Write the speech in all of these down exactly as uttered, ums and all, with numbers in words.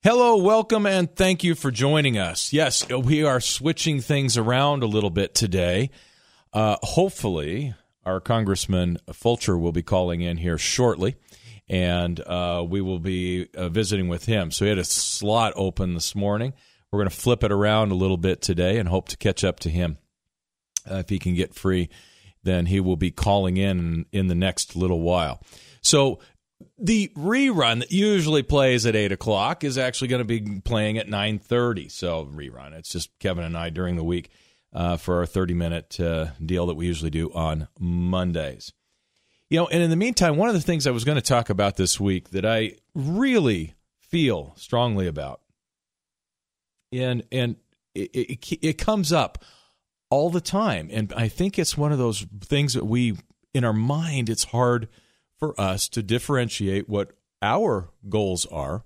Hello, welcome, and thank you for joining us. Yes, we are switching things around a little bit today. Uh, hopefully, our Congressman Fulcher will be calling in here shortly, and uh, we will be uh, visiting with him. So he had a slot open this morning. We're going to flip it around a little bit today and hope to catch up to him. Uh, if he can get free, then he will be calling in in the next little while. So the rerun that usually plays at eight o'clock is actually going to be playing at nine thirty. So rerun, it's just Kevin and I during the week uh, for our thirty-minute uh, deal that we usually do on Mondays. You know, and in the meantime, one of the things I was going to talk about this week that I really feel strongly about, and and it, it, it comes up all the time, and I think it's one of those things that we, in our mind, it's hard for us to differentiate what our goals are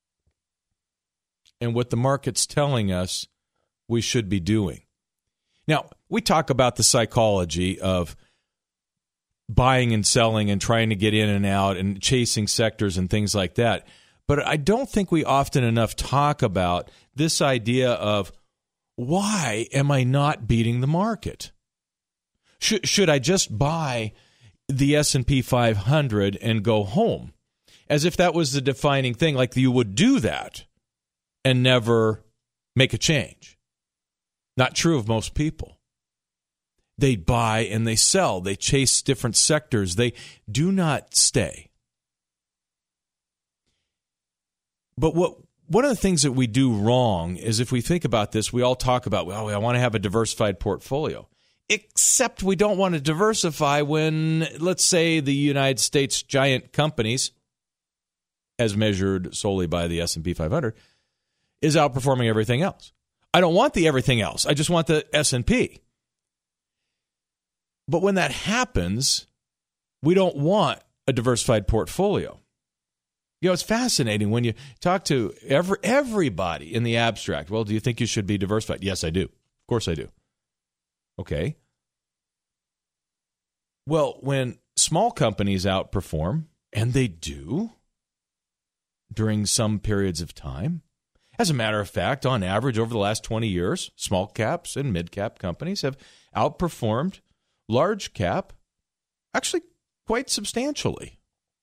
and what the market's telling us we should be doing. Now, we talk about the psychology of buying and selling and trying to get in and out and chasing sectors and things like that. But I don't think we often enough talk about this idea of, why am I not beating the market? Should, should I just buy the S and P five hundred and go home, as if that was the defining thing, like you would do that and never make a change? Not true of most people. They buy and they sell. They chase different sectors. They do not stay. But what one of the things that we do wrong is, if we think about this, we all talk about, well, I want to have a diversified portfolio. Except we don't want to diversify when, let's say, the United States giant companies, as measured solely by the S and P five hundred, is outperforming everything else. I don't want the everything else. I just want the S and P. But when that happens, we don't want a diversified portfolio. You know, it's fascinating when you talk to every, everybody in the abstract. Well, do you think you should be diversified? Yes, I do. Of course I do. Okay. Well, when small companies outperform, and they do during some periods of time, as a matter of fact, on average over the last twenty years, small caps and mid cap companies have outperformed large cap actually quite substantially.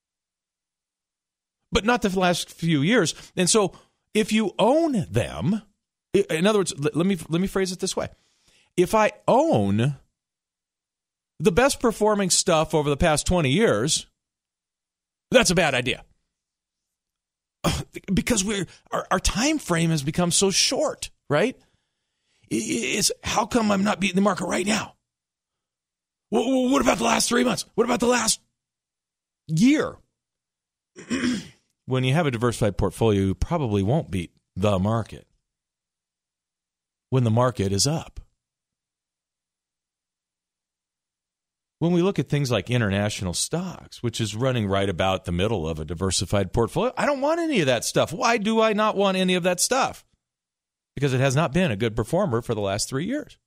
But not the last few years. And so if you own them, in other words, let me let me phrase it this way. If I own the best performing stuff over the past twenty years, that's a bad idea. Because we're our, our time frame has become so short, right? It's how come I'm not beating the market right now? What, what about the last three months? What about the last year? When you have a diversified portfolio, you probably won't beat the market when the market is up. When we look at things like international stocks, which is running right about the middle of a diversified portfolio, I don't want any of that stuff. Why do I not want any of that stuff? Because it has not been a good performer for the last three years.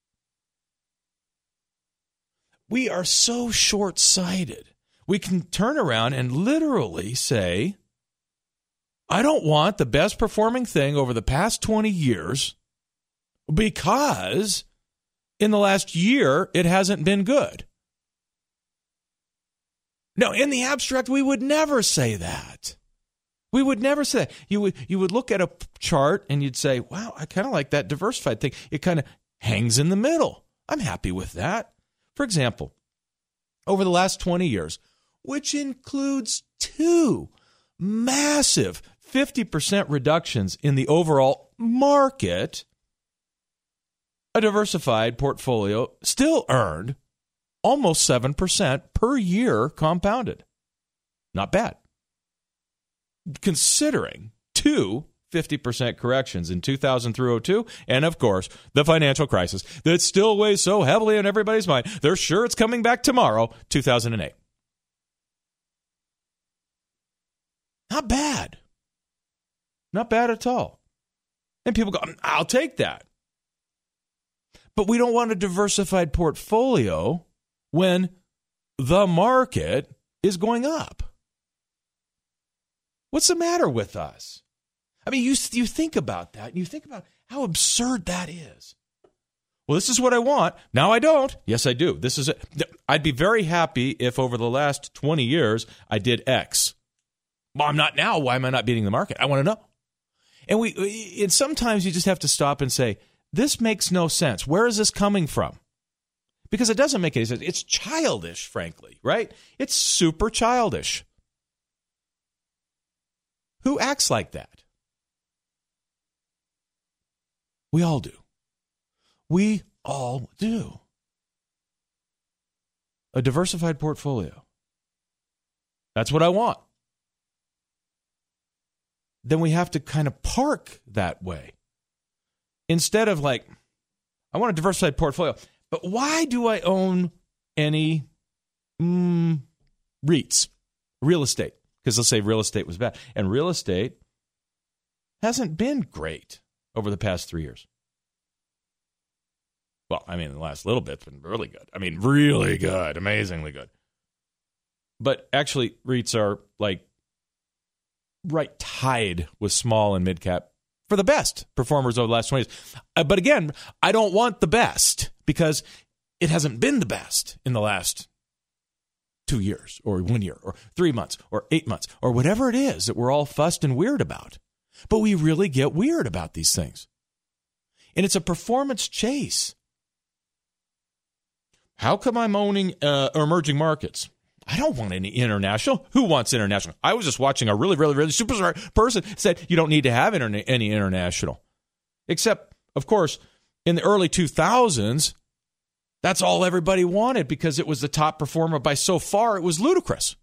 We are so short-sighted. We can turn around and literally say, I don't want the best performing thing over the past twenty years because in the last year it hasn't been good. No, in the abstract, we would never say that. We would never say that. You would, you would look at a chart and you'd say, wow, I kind of like that diversified thing. It kind of hangs in the middle. I'm happy with that. For example, over the last twenty years, which includes two massive fifty percent reductions in the overall market, a diversified portfolio still earned almost seven percent per year compounded. Not bad. Considering two fifty percent corrections in two thousand through oh two, and of course, the financial crisis that still weighs so heavily on everybody's mind. They're sure it's coming back tomorrow, two thousand eight. Not bad. Not bad at all. And people go, I'll take that. But we don't want a diversified portfolio when the market is going up. What's the matter with us? I mean, you you think about that, and you think about how absurd that is. Well, this is what I want. Now I don't. Yes, I do. This is it. I'd be very happy if over the last twenty years I did X. Well, I'm not now. Why am I not beating the market? I want to know. And we, and sometimes you just have to stop and say, this makes no sense. Where is this coming from? Because it doesn't make any sense. It's childish, frankly, right? It's super childish. Who acts like that? We all do. We all do. A diversified portfolio. That's what I want. Then we have to kind of park that way. Instead of like, I want a diversified portfolio, but why do I own any mm, REITs, real estate? Because they'll say real estate was bad. And real estate hasn't been great over the past three years. Well, I mean, the last little bit's been really good. I mean, really good, amazingly good. But actually, REITs are like right tied with small and mid-cap for the best performers over the last twenty years. Uh, but again, I don't want the best because it hasn't been the best in the last two years or one year or three months or eight months or whatever it is that we're all fussed and weird about. But we really get weird about these things. And it's a performance chase. How come I'm owning uh, emerging markets? I don't want any international. Who wants international? I was just watching a really, really, really super smart person said you don't need to have interna- any international. Except, of course, in the early two thousands, that's all everybody wanted because it was the top performer by so far. It was ludicrous.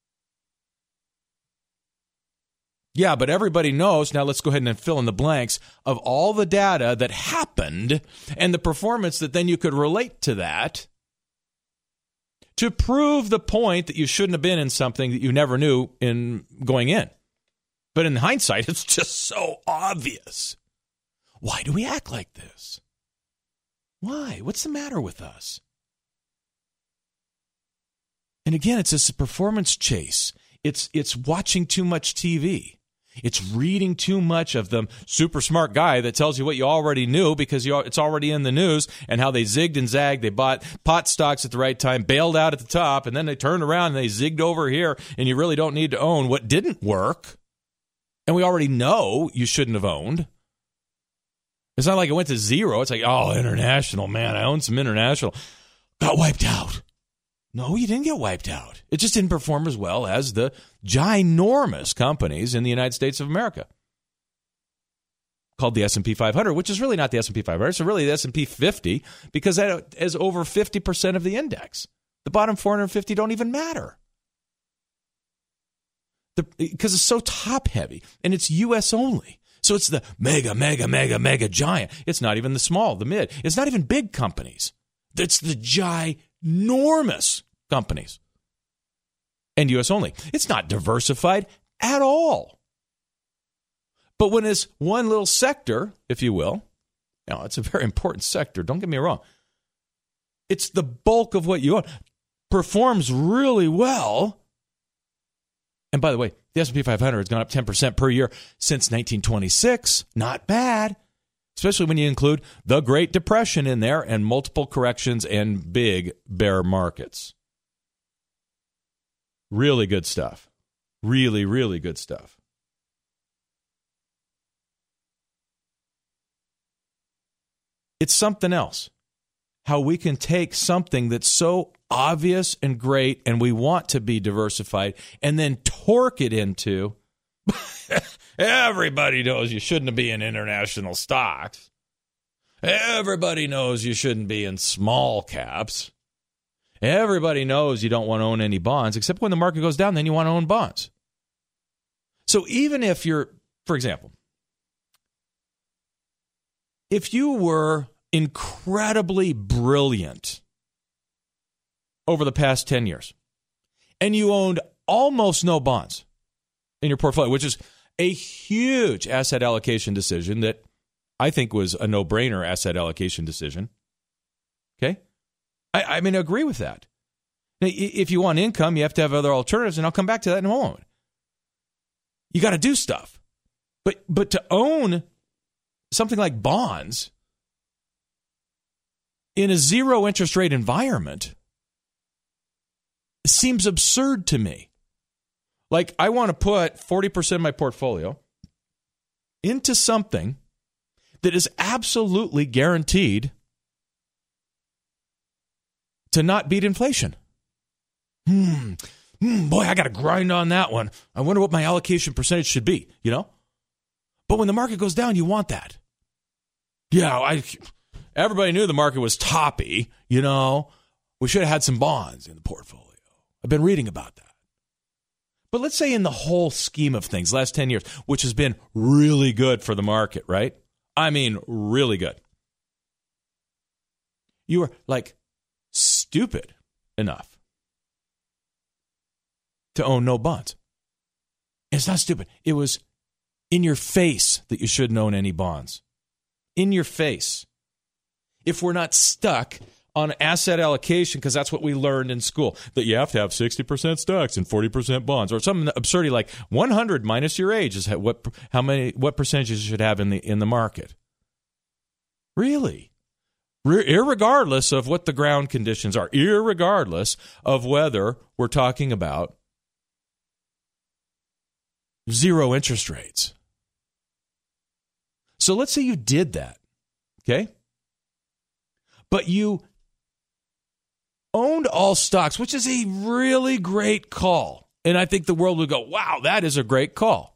Yeah, but everybody knows, now let's go ahead and fill in the blanks, of all the data that happened and the performance that then you could relate to that to prove the point that you shouldn't have been in something that you never knew in going in. But in hindsight, it's just so obvious. Why do we act like this? Why? What's the matter with us? And again, it's this performance chase. It's it's watching too much T V. It's reading too much of the super smart guy that tells you what you already knew because you, it's already in the news and how they zigged and zagged. They bought pot stocks at the right time, bailed out at the top, and then they turned around and they zigged over here, and you really don't need to own what didn't work. And we already know you shouldn't have owned. It's not like it went to zero. It's like, oh, international, man, I owned some international. Got wiped out. No, you didn't get wiped out. It just didn't perform as well as the ginormous companies in the United States of America called the S and P five hundred, which is really not the S and P five hundred. It's really the S and P fifty because that is over fifty percent of the index. The bottom four hundred fifty don't even matter the, because it's so top-heavy, and it's U S only. So it's the mega, mega, mega, mega giant. It's not even the small, the mid. It's not even big companies. It's the ginormous companies. And U S only. It's not diversified at all. But when it's one little sector, if you will, you know, it's a very important sector, don't get me wrong. It's the bulk of what you own. Performs really well. And by the way, the S and P five hundred has gone up ten percent per year since nineteen twenty-six. Not bad. Especially when you include the Great Depression in there and multiple corrections and big bear markets. Really good stuff. Really, really good stuff. It's something else. How we can take something that's so obvious and great and we want to be diversified and then torque it into everybody knows you shouldn't be in international stocks. Everybody knows you shouldn't be in small caps. Everybody knows you don't want to own any bonds, except when the market goes down, then you want to own bonds. So even if you're, for example, if you were incredibly brilliant over the past ten years and you owned almost no bonds in your portfolio, which is a huge asset allocation decision that I think was a no-brainer asset allocation decision. Okay? I, I mean, I agree with that. Now, if you want income, you have to have other alternatives, and I'll come back to that in a moment. You got to do stuff. But but to own something like bonds in a zero interest rate environment seems absurd to me. Like, I want to put forty percent of my portfolio into something that is absolutely guaranteed to not beat inflation. Hmm. hmm boy, I got to grind on that one. I wonder what my allocation percentage should be, you know? But when the market goes down, you want that. Yeah, I, everybody knew the market was toppy, you know? We should have had some bonds in the portfolio. I've been reading about that. But let's say in the whole scheme of things, last ten years, which has been really good for the market, right? I mean, really good. You are like stupid enough to own no bonds. And it's not stupid. It was in your face that you shouldn't own any bonds. In your face. If we're not stuck on asset allocation, because that's what we learned in school, that you have to have sixty percent stocks and forty percent bonds, or something absurdity like one hundred minus your age is what how many what percentages you should have in the in the market. Really? Irregardless of what the ground conditions are, irregardless of whether we're talking about zero interest rates. So let's say you did that, okay? But you owned all stocks, which is a really great call. And I think the world would go, wow, that is a great call.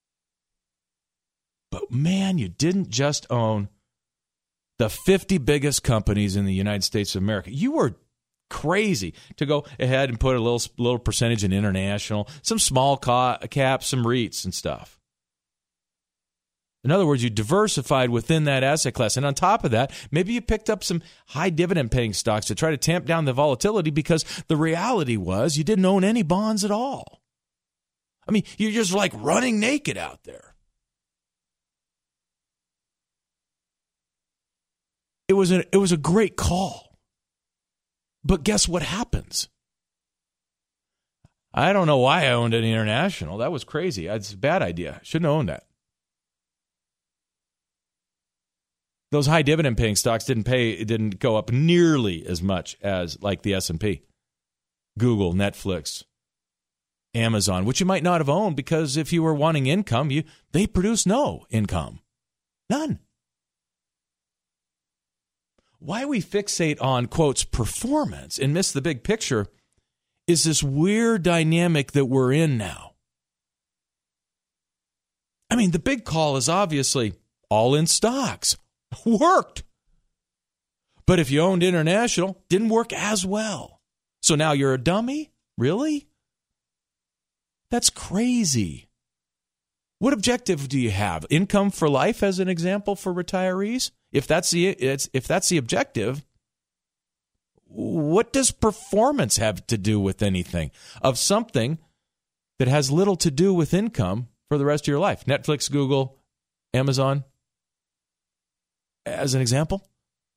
But man, you didn't just own the fifty biggest companies in the United States of America. You were crazy to go ahead and put a little little percentage in international, some small caps, some REITs and stuff. In other words, you diversified within that asset class. And on top of that, maybe you picked up some high dividend paying stocks to try to tamp down the volatility, because the reality was you didn't own any bonds at all. I mean, you're just like running naked out there. It was a, it was a great call. But guess what happens? I don't know why I owned any international. That was crazy. It's a bad idea. Shouldn't have owned that. Those high dividend paying stocks didn't pay, it didn't go up nearly as much as like the S and P. Google, Netflix, Amazon, which you might not have owned, because if you were wanting income, you they produce no income. None. Why we fixate on, quotes, performance and miss the big picture is this weird dynamic that we're in now. I mean, the big call is obviously all in stocks. Worked. But if you owned international, didn't work as well. So now you're a dummy? Really? That's crazy. What objective do you have? Income for life as an example for retirees? If that's the it's, if that's the objective, what does performance have to do with anything of something that has little to do with income for the rest of your life? Netflix, Google, Amazon, as an example.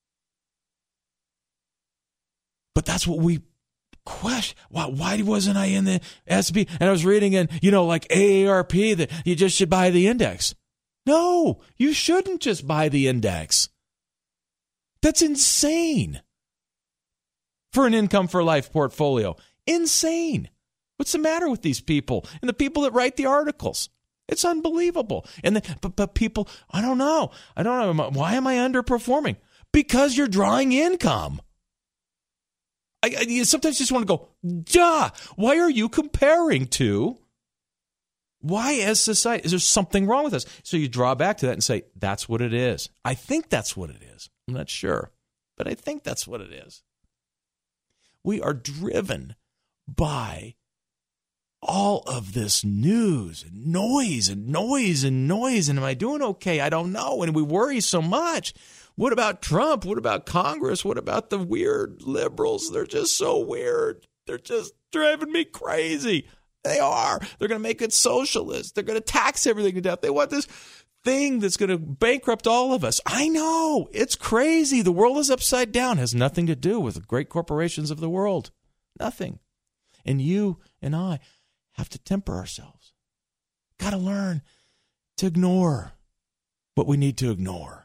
But that's what we question. Why, why wasn't I in the S and P? And I was reading in, you know, like A A R P that you just should buy the index. No, you shouldn't just buy the index. That's insane. For an income for life portfolio. Insane. What's the matter with these people and the people that write the articles? It's unbelievable. And the, but, but people, I don't know. I don't know. Why am I underperforming? Because you're drawing income. I, I you sometimes just want to go, duh. Why are you comparing to? Why, as society, is there something wrong with us? So you draw back to that and say, that's what it is. I think that's what it is. I'm not sure, but I think that's what it is. We are driven by all of this news and noise and noise and noise. And am I doing okay? I don't know. And we worry so much. What about Trump? What about Congress? What about the weird liberals? They're just so weird. They're just driving me crazy. They are. They're going to make it socialist. They're going to tax everything to death. They want this thing that's going to bankrupt all of us. I know. It's crazy. The world is upside down. It has nothing to do with the great corporations of the world. Nothing. And you and I have to temper ourselves. Got to learn to ignore what we need to ignore.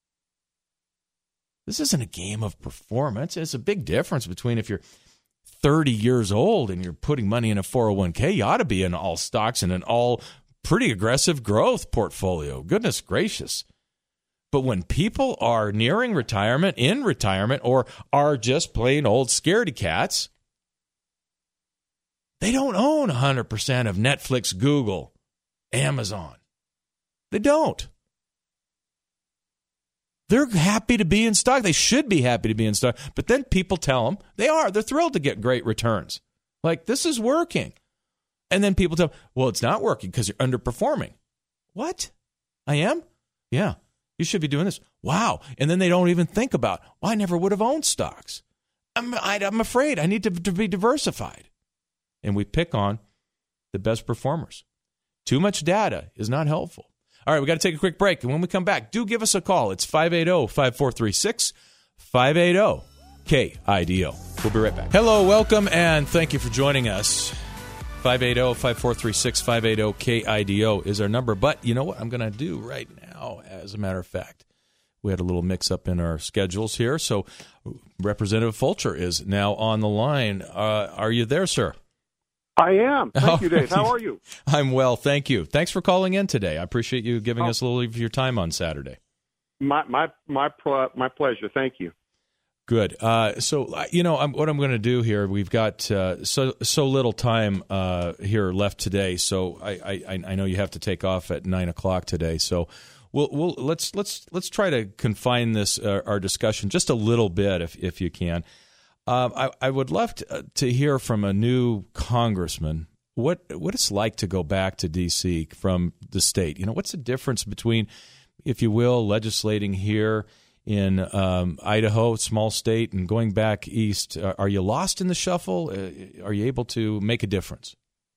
This isn't a game of performance. It's a big difference between if you're thirty years old and you're putting money in a four oh one k, you ought to be in all stocks and an all pretty aggressive growth portfolio. Goodness gracious. But when people are nearing retirement, in retirement, or are just plain old scaredy cats, they don't own one hundred percent of Netflix, Google, Amazon. They don't. They're happy to be in stock. They should be happy to be in stock. But then people tell them they are. They're thrilled to get great returns. Like, this is working. And then people tell them, well, it's not working because you're underperforming. What? I am? Yeah. You should be doing this. Wow. And then they don't even think about, well, I never would have owned stocks. I'm, I, I'm afraid I need to, to be diversified. And we pick on the best performers. Too much data is not helpful. All right, we got to take a quick break. And when we come back, do give us a call. It's five eight zero, five four three six, five eight zero, K I D O. We'll be right back. Hello, welcome, and thank you for joining us. five eight zero, five four three six, five eight zero, K I D O is our number. But you know what I'm going to do right now, as a matter of fact? We had a little mix-up in our schedules here. So Representative Fulcher is now on the line. Uh, are you there, sir? I am. Thank you, Dave. How are you? I'm well, thank you. Thanks for calling in today. I appreciate you giving oh. us a little of your time on Saturday. My my my my pleasure. Thank you. Good. Uh, so you know I'm, what I'm going to do here. We've got uh, so so little time uh, here left today. So I, I I know you have to take off at nine o'clock today. So we'll we'll let's let's let's try to confine this uh, our discussion just a little bit, if if you can. Um, I, I would love to, to hear from a new congressman what what it's like to go back to D C from the state. You know, what's the difference between, if you will, legislating here in um, Idaho, small state, and going back east? Uh, are you lost in the shuffle? Uh, are you able to make a difference?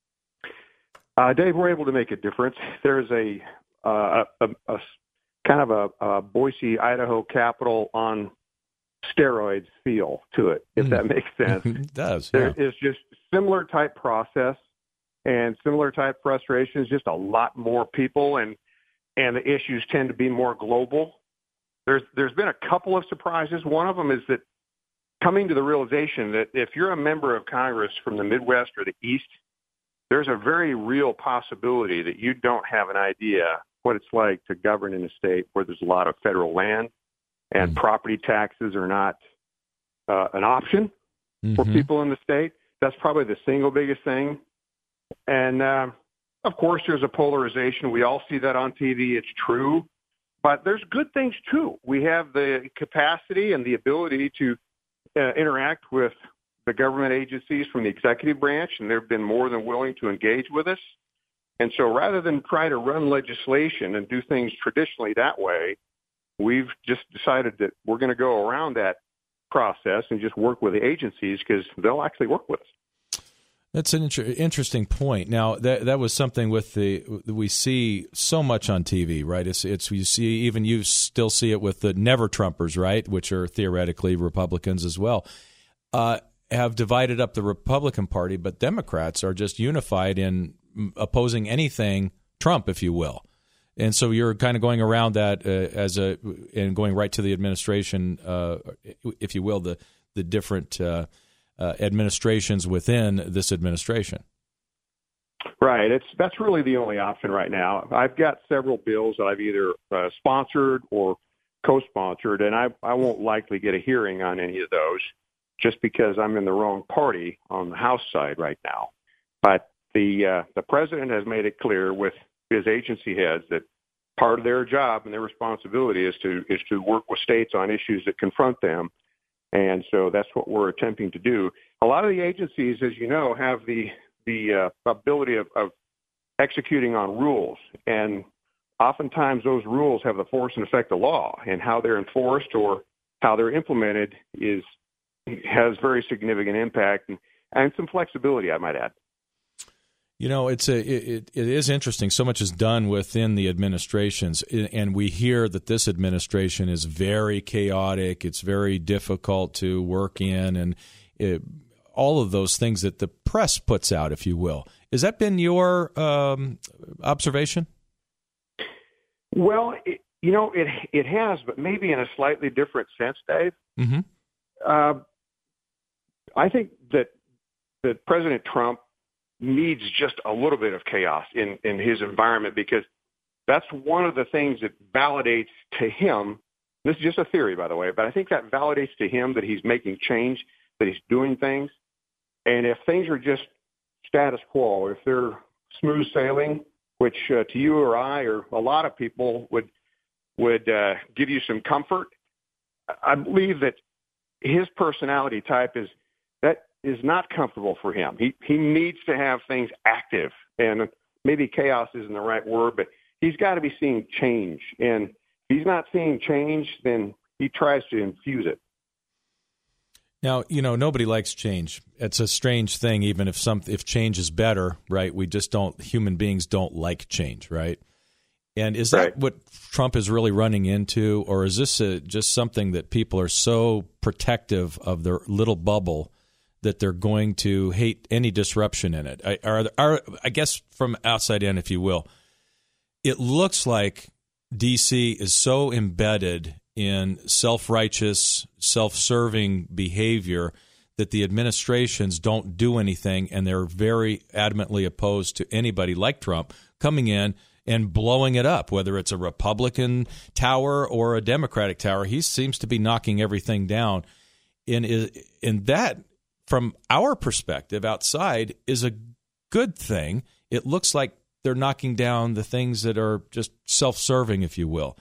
Uh, Dave, we're able to make a difference. There's a, uh, a, a kind of a, a Boise, Idaho capital on steroids feel to it, if that makes sense. It does. There yeah. is just similar type process and similar type frustrations, just a lot more people, and and the issues tend to be more global. There's there's been a couple of surprises. One of them is that coming to the realization that if you're a member of Congress from the Midwest or the East, there's a very real possibility that you don't have an idea what it's like to govern in a state where there's a lot of federal land and mm-hmm. property taxes are not uh, an option mm-hmm. for people in the state. That's probably the single biggest thing. And, uh, of course, there's a polarization. We all see that on T V. It's true. But there's good things, too. We have the capacity and the ability to uh, interact with the government agencies from the executive branch, and they've been more than willing to engage with us. And so rather than try to run legislation and do things traditionally that way, we've just decided that we're going to go around that process and just work with the agencies because they'll actually work with us. That's an inter- interesting point. Now, that that was something with the we see so much on T V, right? It's it's you see even you still see it with the Never Trumpers, right, which are theoretically Republicans as well, uh, have divided up the Republican Party, but Democrats are just unified in opposing anything Trump, if you will. And so you're kind of going around that uh, as a and going right to the administration, uh, if you will, the the different uh, uh, administrations within this administration. Right. It's that's really the only option right now. I've got several bills that I've either uh, sponsored or co-sponsored, and I I won't likely get a hearing on any of those just because I'm in the wrong party on the House side right now. But the uh, the president has made it clear with his agency heads that part of their job and their responsibility is to is to work with states on issues that confront them. And so that's what we're attempting to do. A lot of the agencies, as you know, have the the uh, ability of, of executing on rules. And oftentimes those rules have the force and effect of law, and how they're enforced or how they're implemented is has very significant impact and, and some flexibility, I might add. You know, it's a it, it is interesting. So much is done within the administrations, and we hear that this administration is very chaotic. It's very difficult to work in, and it, all of those things that the press puts out, if you will. Has that been your um, observation? Well, it, you know, it it has, but maybe in a slightly different sense, Dave. Mm-hmm. Uh, I think that that President Trump needs just a little bit of chaos in, in his environment, because that's one of the things that validates to him. This is just a theory, by the way, but I think that validates to him that he's making change, that he's doing things. And if things are just status quo, if they're smooth sailing, which uh, to you or I or a lot of people would would uh, give you some comfort, I believe that his personality type is that is not comfortable for him. He he needs to have things active, and maybe chaos isn't the right word, but he's got to be seeing change. And if he's not seeing change, then he tries to infuse it. Now, you know, nobody likes change. It's a strange thing, even if some if change is better, right? We just don't, human beings don't like change, right? And is that right. what Trump is really running into, or is this a, just something that people are so protective of their little bubble that they're going to hate any disruption in it? I, are, are, I guess from outside in, if you will, it looks like D C is so embedded in self-righteous, self-serving behavior that the administrations don't do anything, and they're very adamantly opposed to anybody like Trump coming in and blowing it up, whether it's a Republican tower or a Democratic tower. He seems to be knocking everything down. And, and that, from our perspective outside, is a good thing. It looks like they're knocking down the things that are just self-serving, if you will.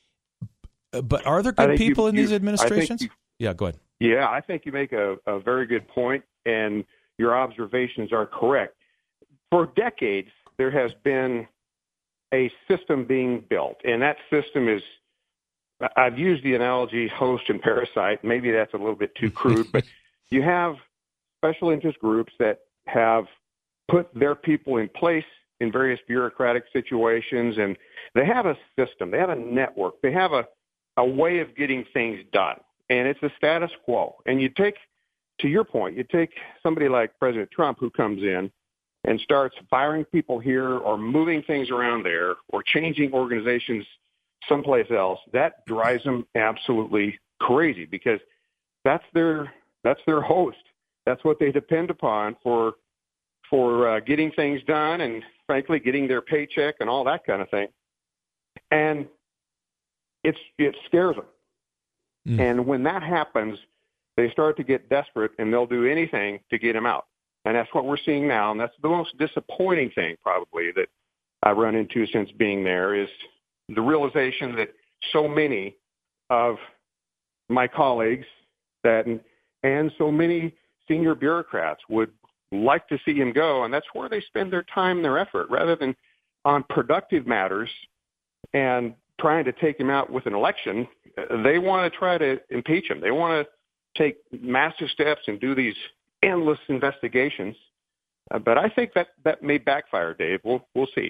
But are there good people you, in these administrations? You, yeah, go ahead. Yeah, I think you make a, a very good point, and your observations are correct. For decades, there has been a system being built, and that system is, I've used the analogy host and parasite. Maybe that's a little bit too crude, but you have special interest groups that have put their people in place in various bureaucratic situations, and they have a system, they have a network, they have a a way of getting things done, and it's a status quo. And you take, to your point, you take somebody like President Trump who comes in and starts firing people here or moving things around there or changing organizations someplace else. That drives them absolutely crazy, because that's their that's their host. That's what they depend upon for for uh, getting things done and, frankly, getting their paycheck and all that kind of thing. And It's, it scares them. Mm. And when that happens, they start to get desperate, and they'll do anything to get him out. And that's what we're seeing now. And that's the most disappointing thing, probably, that I've run into since being there, is the realization that so many of my colleagues that and so many senior bureaucrats would like to see him go. And that's where they spend their time and their effort, rather than on productive matters and trying to take him out with an election. They want to try to impeach him. They want to take massive steps and do these endless investigations. Uh, but I think that that may backfire, Dave. We'll we'll see.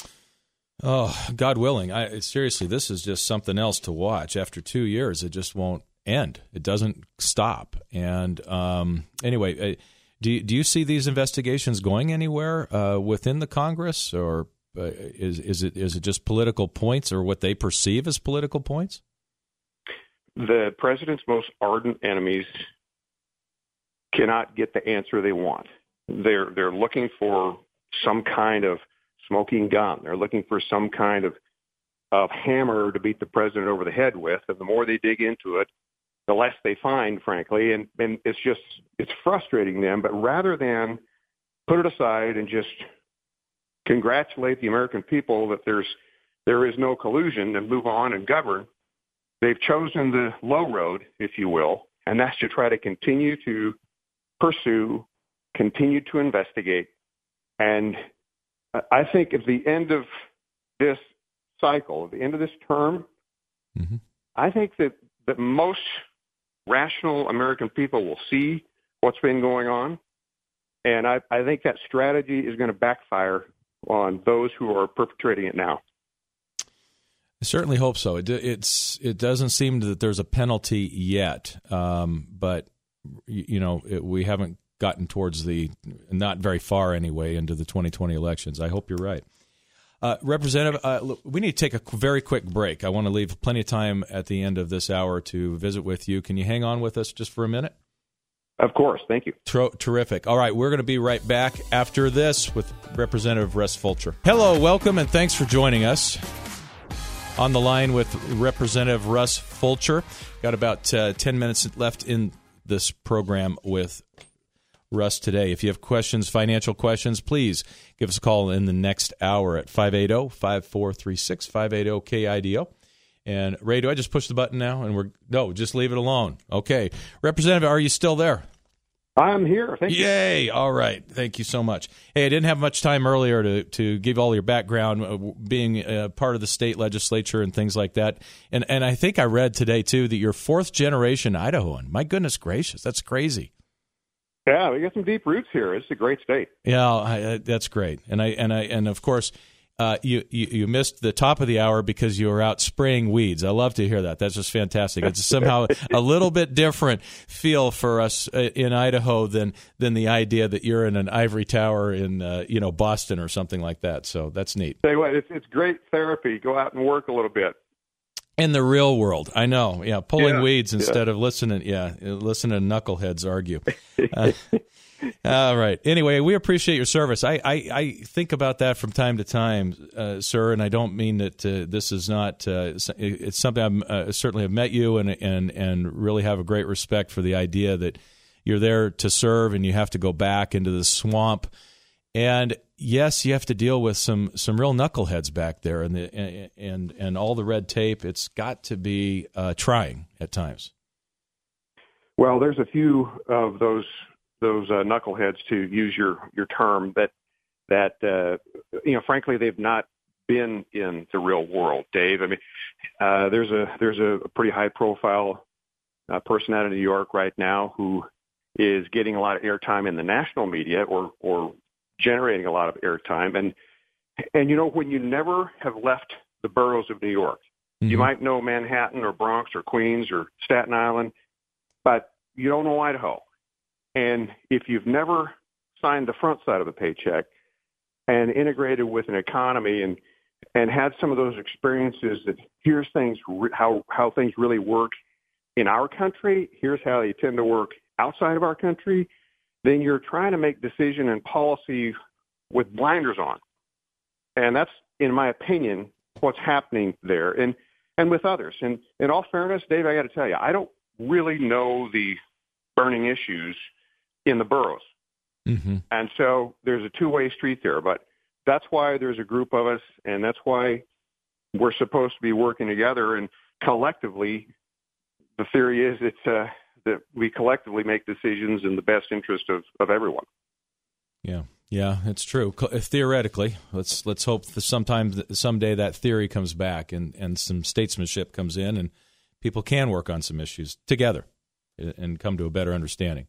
Oh, God willing. I seriously, this is just something else to watch. After two years, it just won't end. It doesn't stop. And um, anyway, uh, do you, do you see these investigations going anywhere uh, within the Congress, or Uh, is is it is it just political points, or what they perceive as political points? The president's most ardent enemies cannot get the answer they want. They're they're looking for some kind of smoking gun. They're looking for some kind of of hammer to beat the president over the head with. And the more they dig into it, the less they find, frankly. And and it's just it's frustrating them. But rather than put it aside and just congratulate the American people that there's there is no collusion and move on and govern, they've chosen the low road, if you will, and that's to try to continue to pursue, continue to investigate. And I think at the end of this cycle, at the end of this term, mm-hmm. I think that, that most rational American people will see what's been going on, and I, I think that strategy is going to backfire on those who are perpetrating it now. I certainly hope so. It, it's it doesn't seem that there's a penalty yet, um, but you know it, we haven't gotten towards the not very far anyway into the twenty twenty elections. I hope you're right. Uh, Representative, uh, look, we need to take a very quick break. I want to leave plenty of time at the end of this hour to visit with you. Can you hang on with us just for a minute? Of course. Thank you. Ter- terrific. All right, we're going to be right back after this with Representative Russ Fulcher. Hello, welcome, and thanks for joining us. On the line with Representative Russ Fulcher. Got about uh, ten minutes left in this program with Russ today. If you have questions, financial questions, please give us a call in the next hour at five eight zero, five four three six, five eight zero K I D O. And Ray, do I just push the button now? And we're no, just leave it alone. Okay. Representative, are you still there? I'm here. Thank you. Yay. All right. Thank you so much. Hey, I didn't have much time earlier to, to give all your background, uh, being uh, part of the state legislature and things like that. And and I think I read today, too, that you're fourth generation Idahoan. My goodness gracious. That's crazy. Yeah, we got some deep roots here. It's a great state. Yeah, I, I, that's great. And I and I and of course, uh, you, you you missed the top of the hour because you were out spraying weeds. I love to hear that. That's just fantastic. It's somehow a little bit different feel for us in Idaho than than the idea that you're in an ivory tower in uh, you know Boston or something like that. So that's neat. Tell you what, it's it's great therapy. Go out and work a little bit. In the real world, I know. Yeah, pulling yeah, weeds instead yeah. of listening. Yeah, listening to knuckleheads argue. Uh, all right. Anyway, we appreciate your service. I, I, I think about that from time to time, uh, sir, and I don't mean that uh, this is not. Uh, it's something I uh, certainly have met you and and and really have a great respect for the idea that you're there to serve and you have to go back into the swamp. And yes, you have to deal with some, some real knuckleheads back there, and the and and all the red tape. It's got to be uh, trying at times. Well, there's a few of those those uh, knuckleheads, to use your, your term, that that uh, you know, frankly, they've not been in the real world, Dave. I mean, uh, there's a there's a pretty high profile uh, person out of New York right now who is getting a lot of airtime in the national media, or or generating a lot of airtime. And, and you know, when you never have left the boroughs of New York, mm-hmm. you might know Manhattan or Bronx or Queens or Staten Island, but you don't know Idaho. And if you've never signed the front side of the paycheck and integrated with an economy and, and had some of those experiences that here's things, how, how things really work in our country, here's how they tend to work outside of our country, then you're trying to make decision and policy with blinders on. And that's, in my opinion, what's happening there and, and with others. And in all fairness, Dave, I got to tell you, I don't really know the burning issues in the boroughs. Mm-hmm. And so there's a two-way street there. But that's why there's a group of us, and that's why we're supposed to be working together. And collectively, the theory is it's uh, that we collectively make decisions in the best interest of, of everyone. Yeah, yeah, it's true. Theoretically, let's let's hope that sometime someday that theory comes back and, and some statesmanship comes in and people can work on some issues together and come to a better understanding.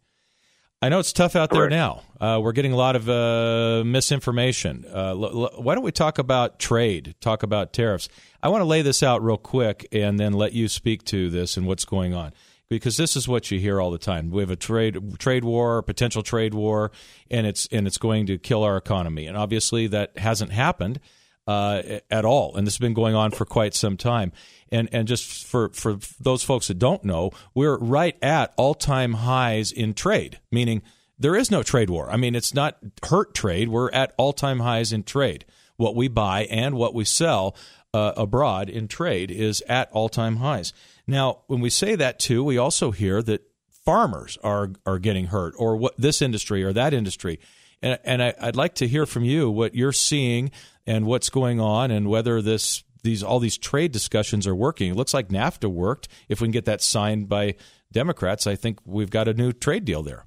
I know it's tough out there now. Uh, we're getting a lot of uh, misinformation. Uh, l- l- why don't we talk about trade, talk about tariffs? I want to lay this out real quick and then let you speak to this and what's going on. Because this is what you hear all the time. We have a trade trade war, a potential trade war, and it's and it's going to kill our economy. And obviously that hasn't happened uh, at all, and this has been going on for quite some time. And and just for, for those folks that don't know, we're right at all-time highs in trade, meaning there is no trade war. I mean, it's not hurt trade. We're at all-time highs in trade. What we buy and what we sell uh, abroad in trade is at all-time highs. Now, when we say that, too, we also hear that farmers are are getting hurt, or what this industry or that industry. And, and I, I'd like to hear from you what you're seeing and what's going on and whether this these all these trade discussions are working. It looks like NAFTA worked. If we can get that signed by Democrats, I think we've got a new trade deal there.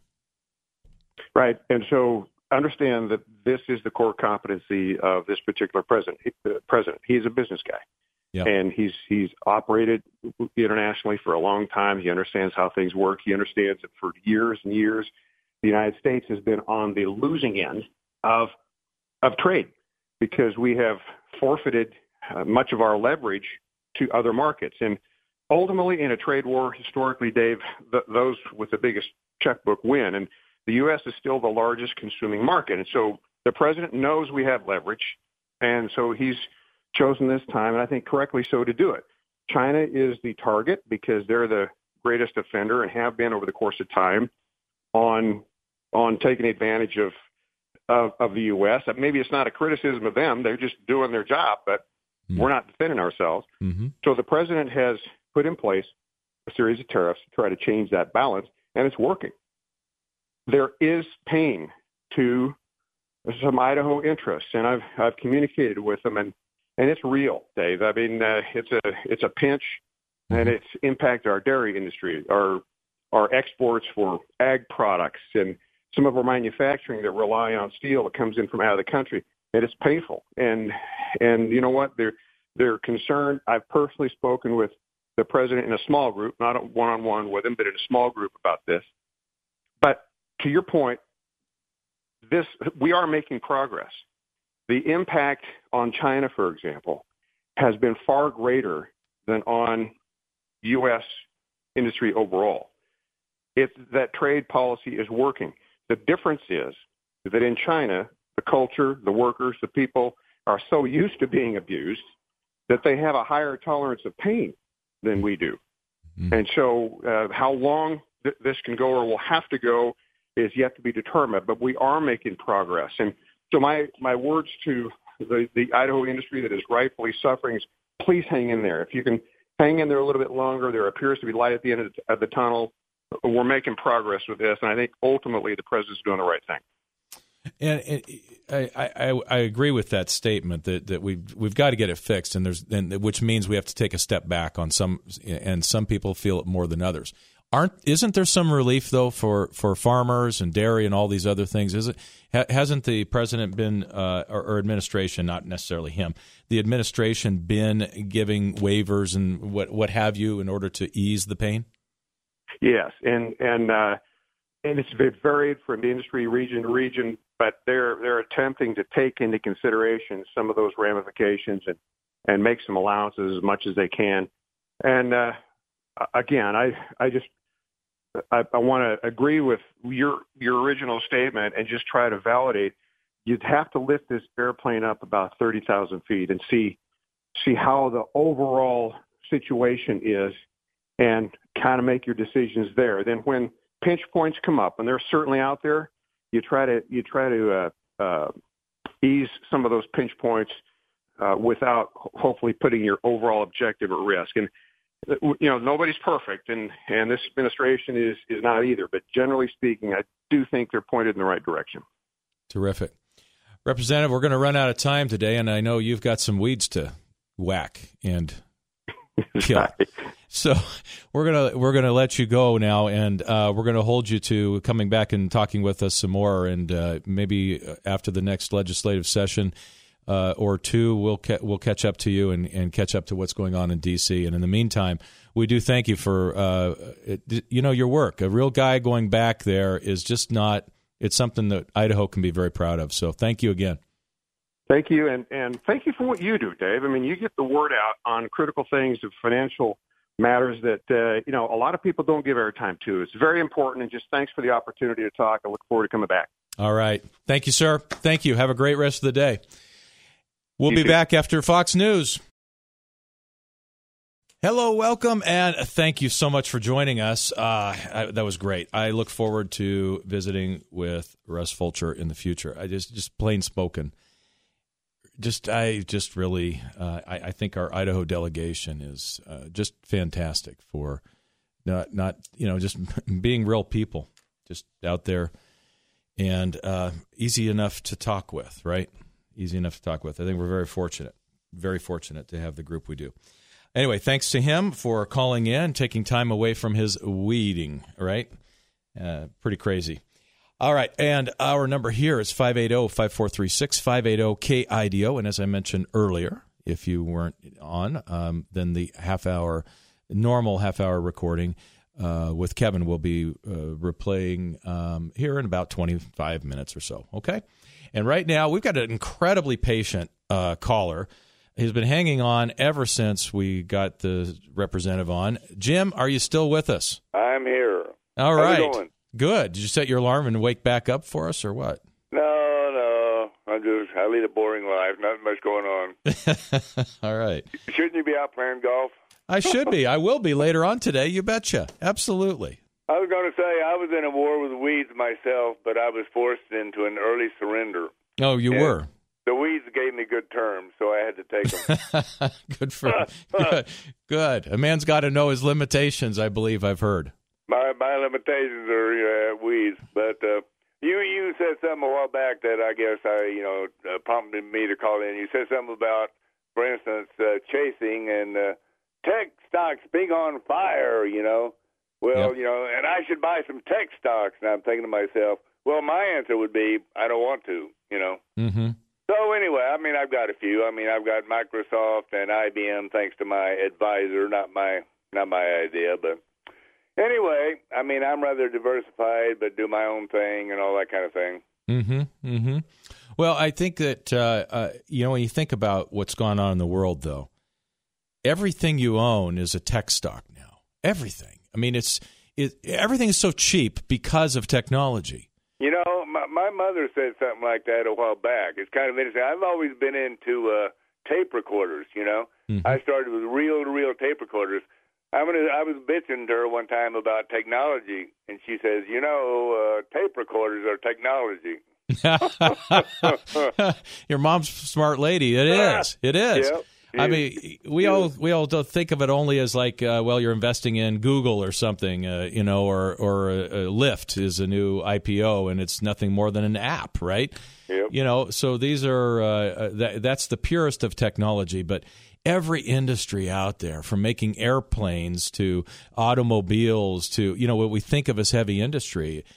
Right. And so understand that this is the core competency of this particular president. President. He's a business guy. Yep. And he's he's operated internationally for a long time. He understands how things work. He understands that for years and years, the United States has been on the losing end of of trade because we have forfeited uh, much of our leverage to other markets. And ultimately, in a trade war, historically, Dave, th- those with the biggest checkbook win. And the U S is still the largest consuming market. And so the president knows we have leverage. And so he's chosen this time, and I think correctly so, to do it. China is the target because they're the greatest offender and have been over the course of time on on taking advantage of of, of the U S. Maybe it's not a criticism of them. They're just doing their job, but mm-hmm. we're not defending ourselves. Mm-hmm. So the president has put in place a series of tariffs to try to change that balance, and it's working. There is pain to some Idaho interests, and I've I've communicated with them, and, and it's real, Dave. I mean, uh, it's a it's a pinch, and it's impacted our dairy industry, our our exports for ag products, and some of our manufacturing that rely on steel that comes in from out of the country, and it's painful. And and you know what? They're they're concerned. I've personally spoken with the president in a small group, not a one-on-one with him, but in a small group about this. But to your point, this we are making progress. The impact on China, for example, has been far greater than on U S industry overall. It's that trade policy is working. The difference is that in China, the culture, the workers, the people are so used to being abused that they have a higher tolerance of pain than we do. Mm-hmm. And so uh, how long th- this can go or will have to go is yet to be determined, but we are making progress. And so my, my words to the, the Idaho industry that is rightfully suffering is please hang in there. If you can hang in there a little bit longer, there appears to be light at the end of the, of the tunnel. We're making progress with this, and I think ultimately the president's doing the right thing. And, and I, I, I agree with that statement that, that we've we've got to get it fixed, and there's and which means we have to take a step back on some, and some people feel it more than others. Aren't isn't there some relief though for, for farmers and dairy and all these other things? Is it ha, hasn't the president been uh, or, or administration, not necessarily him, the administration been giving waivers and what what have you in order to ease the pain? Yes, and and uh, and it's been varied from industry region to region, but they're they're attempting to take into consideration some of those ramifications and, and make some allowances as much as they can. And uh, again, I I just I, I want to agree with your your original statement and just try to validate. You'd have to lift this airplane up about thirty thousand feet and see see how the overall situation is, and kind of make your decisions there. Then when pinch points come up, and they're certainly out there, you try to you try to uh, uh, ease some of those pinch points uh, without hopefully putting your overall objective at risk. And you know, nobody's perfect, and, and this administration is is not either. But generally speaking, I do think they're pointed in the right direction. Terrific, Representative. We're going to run out of time today, and I know you've got some weeds to whack and kill. So we're gonna we're gonna let you go now, and uh, we're gonna hold you to coming back and talking with us some more, and uh, maybe after the next legislative session uh, or two, we'll ca- we'll catch up to you and, and catch up to what's going on in D C. And in the meantime, we do thank you for uh, it, you know your work. A real guy going back there is just not. It's something that Idaho can be very proud of. So thank you again. Thank you, and and thank you for what you do, Dave. I mean, you get the word out on critical things of financial matters that, uh, you know, a lot of people don't give airtime to. It's very important, and just thanks for the opportunity to talk. I look forward to coming back. All right. Thank you, sir. Thank you. Have a great rest of the day. We'll you be too. Back after Fox News. Hello, welcome, and thank you so much for joining us. Uh, I, that was great. I look forward to visiting with Russ Fulcher in the future. I just, just plain spoken. Just, I just really, uh, I, I think our Idaho delegation is uh, just fantastic for not, not, you know, just being real people, just out there, and uh, easy enough to talk with, right? Easy enough to talk with. I think we're very fortunate, very fortunate to have the group we do. Anyway, thanks to him for calling in, taking time away from his weeding, right? Uh, pretty crazy. All right, and our number here is five eight zero, five four three six, five eight zero, K I D O. And as I mentioned earlier, if you weren't on, um, then the half-hour, normal half-hour recording uh, with Kevin will be uh, replaying um, here in about twenty-five minutes or so, okay? And right now, we've got an incredibly patient uh, caller. He's been hanging on ever since we got the representative on. Jim, are you still with us? I'm here. All right. How you doing? Good. Did you set your alarm and wake back up for us, or what? No, no. I'm just I lead a boring life. Not much going on. All right. Shouldn't you be out playing golf? I should be. I will be later on today. You betcha. Absolutely. I was going to say I was in a war with weeds myself, but I was forced into an early surrender. Oh, you and were? The weeds gave me good terms, so I had to take them. Good for good. Good. A man's got to know his limitations, I believe I've heard. My my limitations are uh, weeds, but uh, you you said something a while back that I guess I you know uh, prompted me to call in. You said something about, for instance, uh, chasing and uh, tech stocks being on fire. You know, well, yep. you know, and I should buy some tech stocks. And I'm thinking to myself, well, my answer would be I don't want to. You know. Mm-hmm. So anyway, I mean, I've got a few. I mean, I've got Microsoft and I B M, thanks to my advisor, not my not my idea, but anyway, I mean, I'm rather diversified, but do my own thing and all that kind of thing. Mm-hmm. Mm-hmm. Well, I think that uh, uh, you know when you think about what's going on in the world, though, everything you own is a tech stock now. Everything. I mean, it's it, everything is so cheap because of technology. You know, my, my mother said something like that a while back. It's kind of interesting. I've always been into uh, tape recorders, you know. Mm-hmm. I started with reel-to-reel tape recorders. I'm gonna, I was bitching to her one time about technology, and she says, you know, uh, tape recorders are technology. Your mom's a smart lady. It is. It is. Yep. I mean, we all we all think of it only as like, uh, well, you're investing in Google or something, uh, you know, or or uh, Lyft is a new I P O, and it's nothing more than an app, right? Yep. You know, so these are uh, that, that's the purest of technology, but every industry out there, from making airplanes to automobiles to, you know, what we think of as heavy industry,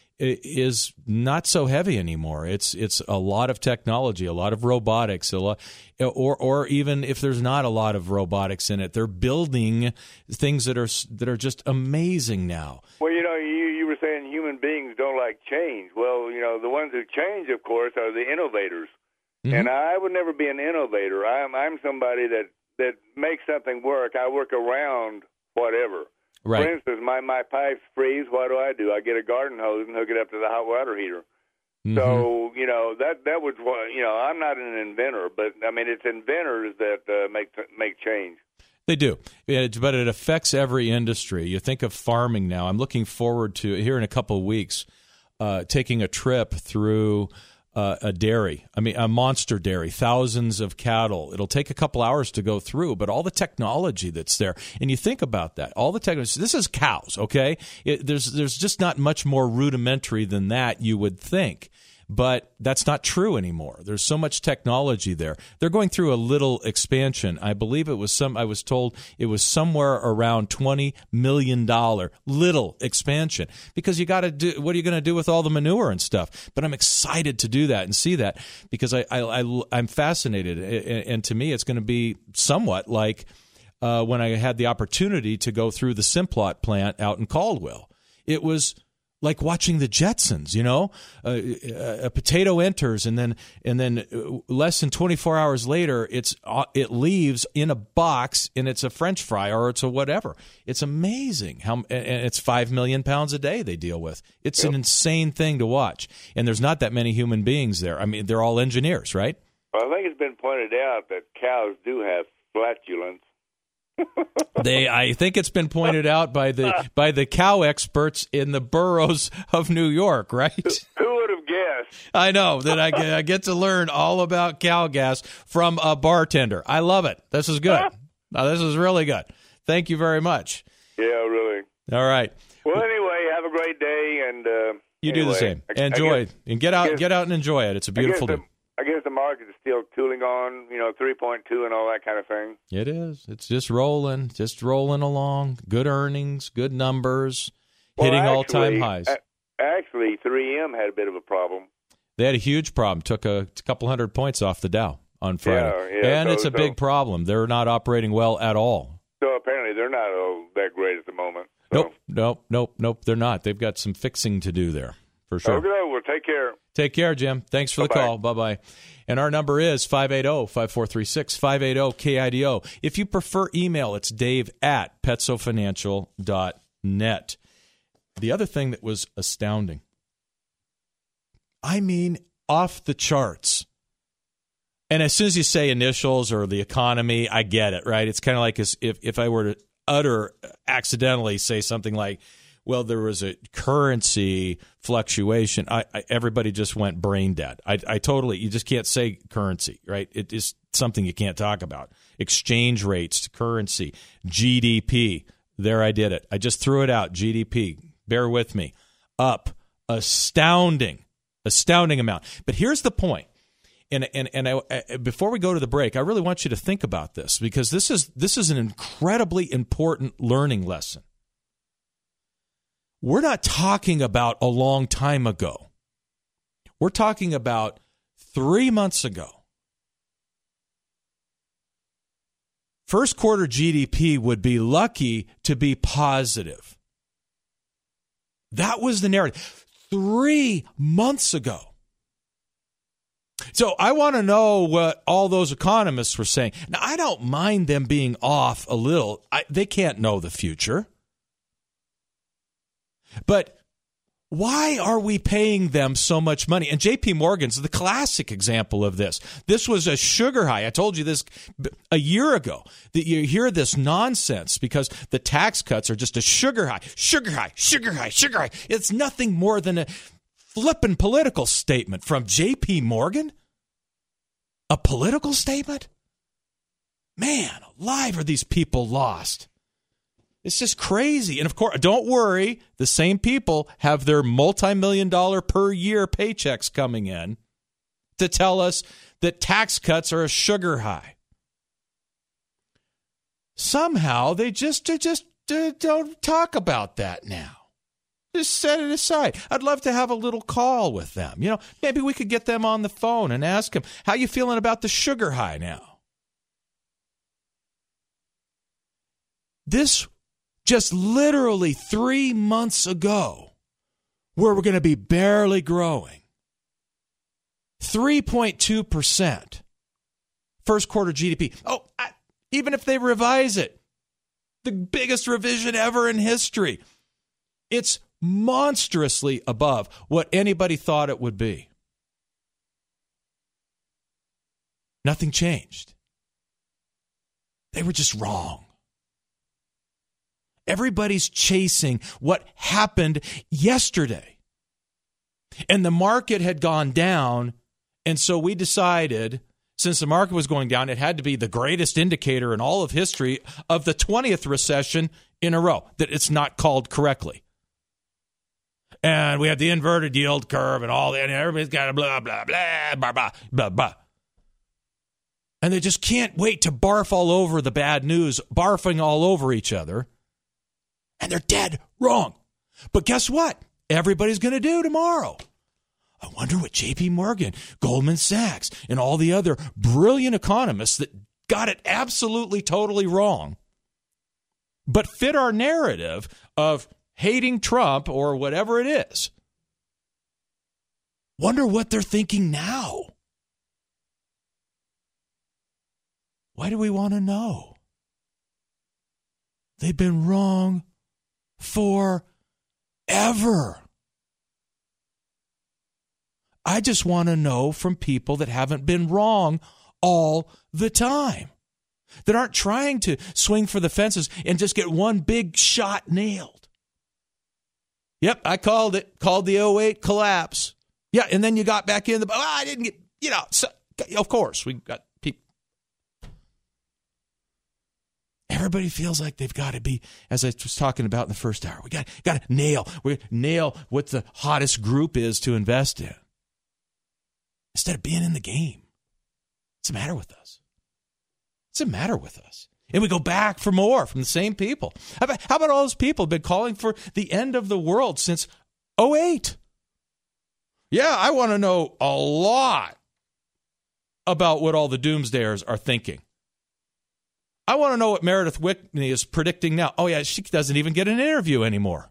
is not so heavy anymore. It's it's a lot of technology, a lot of robotics, a lot, or or even if there's not a lot of robotics in it, they're building things that are that are just amazing now. Well, you know, you you were saying human beings don't like change. Well, you know, the ones who change, of course, are the innovators. Mm-hmm. And I would never be an innovator. I'm I'm somebody that that makes something work. I work around whatever. Right. For instance, my, my pipes freeze. What do I do? I get a garden hose and hook it up to the hot water heater. Mm-hmm. So, you know, that that was what, you know, I'm not an inventor, but, I mean, it's inventors that uh, make make change. They do, it, but it affects every industry. You think of farming now. I'm looking forward to, here in a couple of weeks, uh, taking a trip through Uh, a dairy, I mean, a monster dairy, thousands of cattle. It'll take a couple hours to go through, but all the technology that's there, and you think about that, all the technology, this is cows, okay? It, there's there's just not much more rudimentary than that, you would think. But that's not true anymore. There's so much technology there. They're going through a little expansion. I believe it was some, I was told it was somewhere around twenty million dollars little expansion, because you got to do, what are you going to do with all the manure and stuff? But I'm excited to do that and see that, because I, I, I, I'm fascinated. And, and to me, it's going to be somewhat like uh, when I had the opportunity to go through the Simplot plant out in Caldwell. It was like watching the Jetsons, you know, uh, a, a potato enters, and then and then less than twenty-four hours later, it's uh, it leaves in a box, and it's a French fry or it's a whatever. It's amazing how, and it's five million pounds a day they deal with. It's yep. an insane thing to watch, and there's not that many human beings there. I mean, they're all engineers, right? Well, I think it's been pointed out that cows do have flatulence. They, I think it's been pointed out by the by the cow experts in the boroughs of New York, right? Who would have guessed? I know that I, I get to learn all about cow gas from a bartender. I love it. This is good. Now, this is really good. Thank you very much. Yeah, really. All right. Well, anyway, have a great day, and uh, you anyway, do the same. I, enjoy I guess, and get out, guess, get out and enjoy it. It's a beautiful I day. I guess the market is still cooling on, you know, three point two and all that kind of thing. It is. It's just rolling, just rolling along. Good earnings, good numbers, well, hitting actually, all-time highs. Actually, three M had a bit of a problem. They had a huge problem. Took a couple hundred points off the Dow on Friday. Yeah, yeah, and so, it's a so, big problem. They're not operating well at all. So apparently they're not oh, that great at the moment. So. Nope, nope, nope, nope. They're not. They've got some fixing to do there, for sure. Okay, well, take care. Take care, Jim. Thanks for Bye-bye. the call. Bye-bye. And our number is five eight zero, five four three six, five eight zero, K I D O. If you prefer email, it's dave at petsofinancial dot net. The other thing that was astounding, I mean off the charts, And as soon as you say initials or the economy, I get it, right? It's kind of like as if, if I were to utter, accidentally say something like, well, there was a currency fluctuation. I, I, everybody just went brain dead. I, I totally, you just can't say currency, right? It is something you can't talk about. Exchange rates, currency, G D P. There, I did it. I just threw it out. G D P. Bear with me. Up. Astounding. Astounding amount. But here's the point. And and and I, I, before we go to the break, I really want you to think about this, because this is this is an incredibly important learning lesson. We're not talking about a long time ago. We're talking about three months ago. First quarter G D P would be lucky to be positive. That was the narrative three months ago. So I want to know what all those economists were saying. Now, I don't mind them being off a little. I, they can't know the future. But why are we paying them so much money? And J P Morgan's the classic example of this. This was a sugar high. I told you this a year ago, that you hear this nonsense because the tax cuts are just a sugar high, sugar high, sugar high, sugar high. It's nothing more than a flippin' political statement from J P Morgan. A political statement? Man, alive, are these people lost? It's just crazy. And of course, don't worry, the same people have their multi-million dollar per year paychecks coming in to tell us that tax cuts are a sugar high. Somehow they just, they just uh, don't talk about that now. Just set it aside. I'd love to have a little call with them. You know, maybe we could get them on the phone and ask them, how you feeling about the sugar high now? This just literally three months ago, where we're going to be barely growing. three point two percent. First quarter G D P. Oh, I, even if they revise it, the biggest revision ever in history. It's monstrously above what anybody thought it would be. Nothing changed. They were just wrong. Everybody's chasing what happened yesterday. And the market had gone down, and so we decided, since the market was going down, it had to be the greatest indicator in all of history of the twentieth recession in a row, that it's not called correctly. And we have the inverted yield curve and all that, and everybody's got a blah, blah, blah, blah, blah, blah, blah. And they just can't wait to barf all over the bad news, barfing all over each other. And they're dead wrong. But guess what? Everybody's going to do tomorrow. I wonder what J P Morgan, Goldman Sachs, and all the other brilliant economists that got it absolutely totally wrong, but fit our narrative of hating Trump or whatever it is. Wonder what they're thinking now. Why do we want to know? They've been wrong forever. I just want to know from people that haven't been wrong all the time, that aren't trying to swing for the fences and just get one big shot nailed. Yep, I called it. Called the oh eight collapse. Yeah, and then you got back in the... Oh, I didn't get... You know, so, of course, we got people... Everybody feels like they've got to be, as I was talking about in the first hour, we got got to nail, we nail what the hottest group is to invest in, instead of being in the game. What's the matter with us? What's the matter with us? And we go back for more from the same people. How about, how about all those people who've been calling for the end of the world since oh eight? Yeah, I want to know a lot about what all the doomsdayers are thinking. I want to know what Meredith Whitney is predicting now. Oh, yeah, she doesn't even get an interview anymore.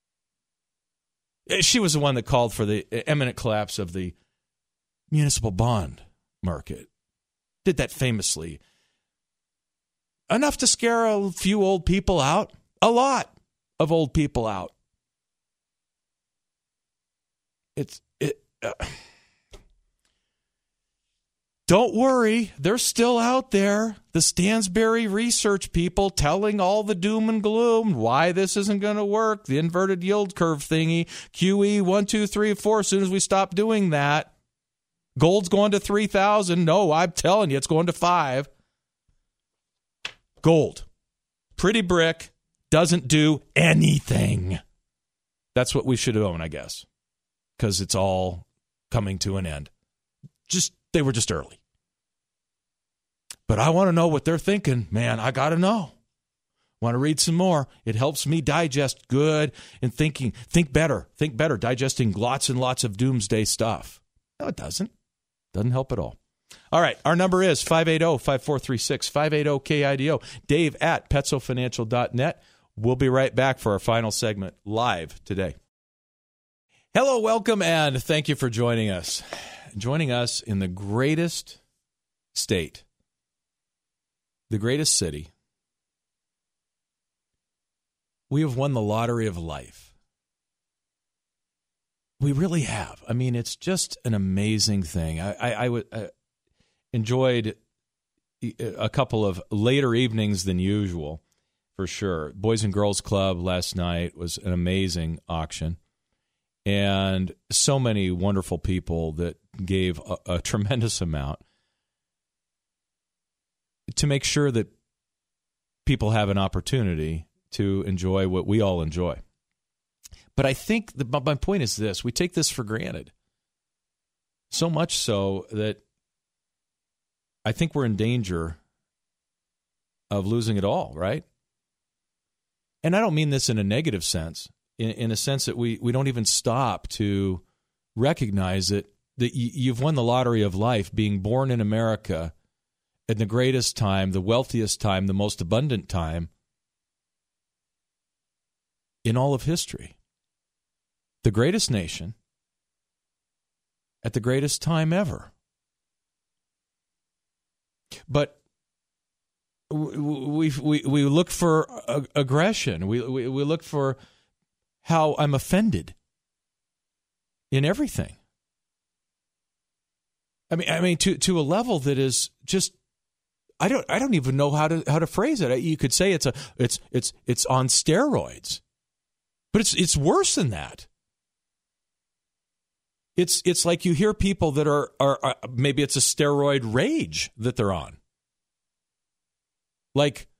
She was the one that called for the imminent collapse of the municipal bond market. Did that famously. Enough to scare a few old people out. A lot of old people out. It's it. Uh, Don't worry, they're still out there. The Stansberry research people telling all the doom and gloom why this isn't going to work. The inverted yield curve thingy, Q E one, two, three, four. As soon as we stop doing that, gold's going to three thousand. No, I'm telling you, it's going to five. Gold, pretty brick, doesn't do anything. That's what we should own, I guess, because it's all coming to an end. Just They were just early. But I want to know what they're thinking. Man, I got to know. Want to read some more. It helps me digest good and thinking. Think better. Think better. Digesting lots and lots of doomsday stuff. No, it doesn't. Doesn't help at all. All right. Our number is five eight zero, five four three six, five eight zero, K I D O. Dave at petso financial dot net. We'll be right back for our final segment live today. Hello, welcome, and thank you for joining us. Joining us in the greatest state, the greatest city. We have won the lottery of life. We really have. I mean, it's just an amazing thing. I, I, I, w- I enjoyed a couple of later evenings than usual, for sure. Boys and Girls Club last night was an amazing auction. And so many wonderful people that gave a, a tremendous amount to make sure that people have an opportunity to enjoy what we all enjoy. But I think the, my point is this. We take this for granted. So much so that I think we're in danger of losing it all, right? And I don't mean this in a negative sense. In, in a sense that we, we don't even stop to recognize that, that y- you've won the lottery of life, being born in America at the greatest time, the wealthiest time, the most abundant time in all of history. The greatest nation at the greatest time ever. But we we we look for aggression. We we, we look for how I'm offended in everything. I mean, I mean, to to a level that is just, I don't, I don't even know how to how to phrase it. You could say it's a, it's it's it's on steroids, but it's it's worse than that. It's it's like you hear people that are are, are maybe it's a steroid rage that they're on, like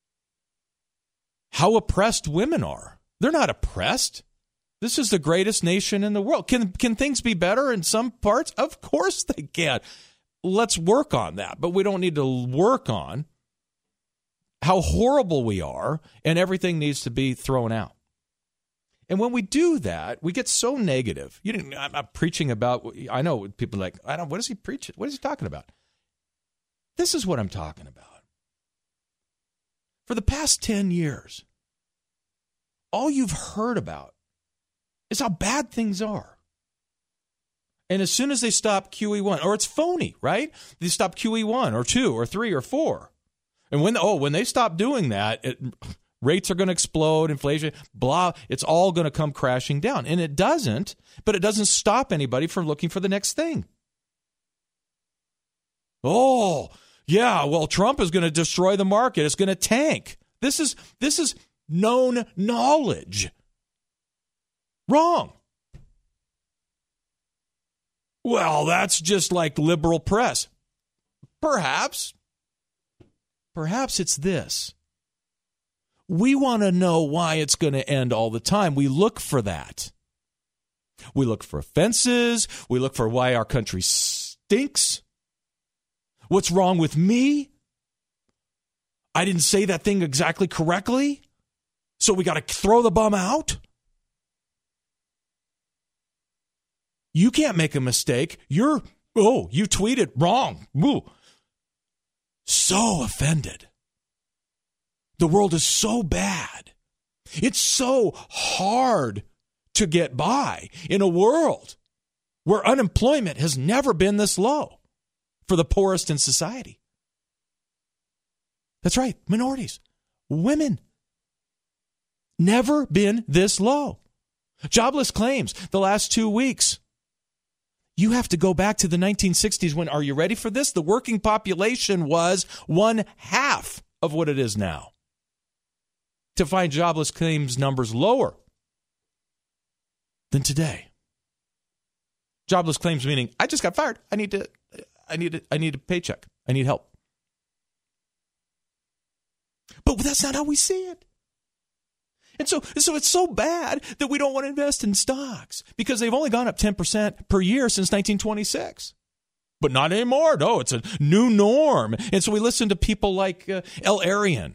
how oppressed women are. They're not oppressed. This is the greatest nation in the world. Can can things be better in some parts? Of course they can. Let's work on that. But we don't need to work on how horrible we are, and everything needs to be thrown out. And when we do that, we get so negative. You didn't. I'm not preaching about. I know people are like, I don't. What is he preaching? What is he talking about? This is what I'm talking about. For the past ten years, all you've heard about is how bad things are. And as soon as they stop Q E one, or it's phony, right? They stop Q E one or two or three or four. And when, oh, when they stop doing that, it, rates are going to explode, inflation, blah, it's all going to come crashing down. And it doesn't, but it doesn't stop anybody from looking for the next thing. Oh, yeah, well, Trump is going to destroy the market. It's going to tank. This is this is known knowledge. Wrong. Well, that's just like liberal press. Perhaps. Perhaps it's this. We want to know why it's going to end all the time. We look for that. We look for offenses. We look for why our country stinks. What's wrong with me? I didn't say that thing exactly correctly, so we got to throw the bum out? You can't make a mistake. You're, oh, you tweeted wrong. Ooh. So offended. The world is so bad. It's so hard to get by in a world where unemployment has never been this low for the poorest in society. That's right, minorities, women. Never been this low. Jobless claims the last two weeks. You have to go back to the nineteen sixties when, are you ready for this? The working population was one half of what it is now, to find jobless claims numbers lower than today. Jobless claims meaning, I just got fired. I need to, I need a, I need a paycheck. I need help. But that's not how we see it. And so, so it's so bad that we don't want to invest in stocks because they've only gone up ten percent per year since nineteen twenty-six. But not anymore. No, it's a new norm. And so we listen to people like uh, El-Arian,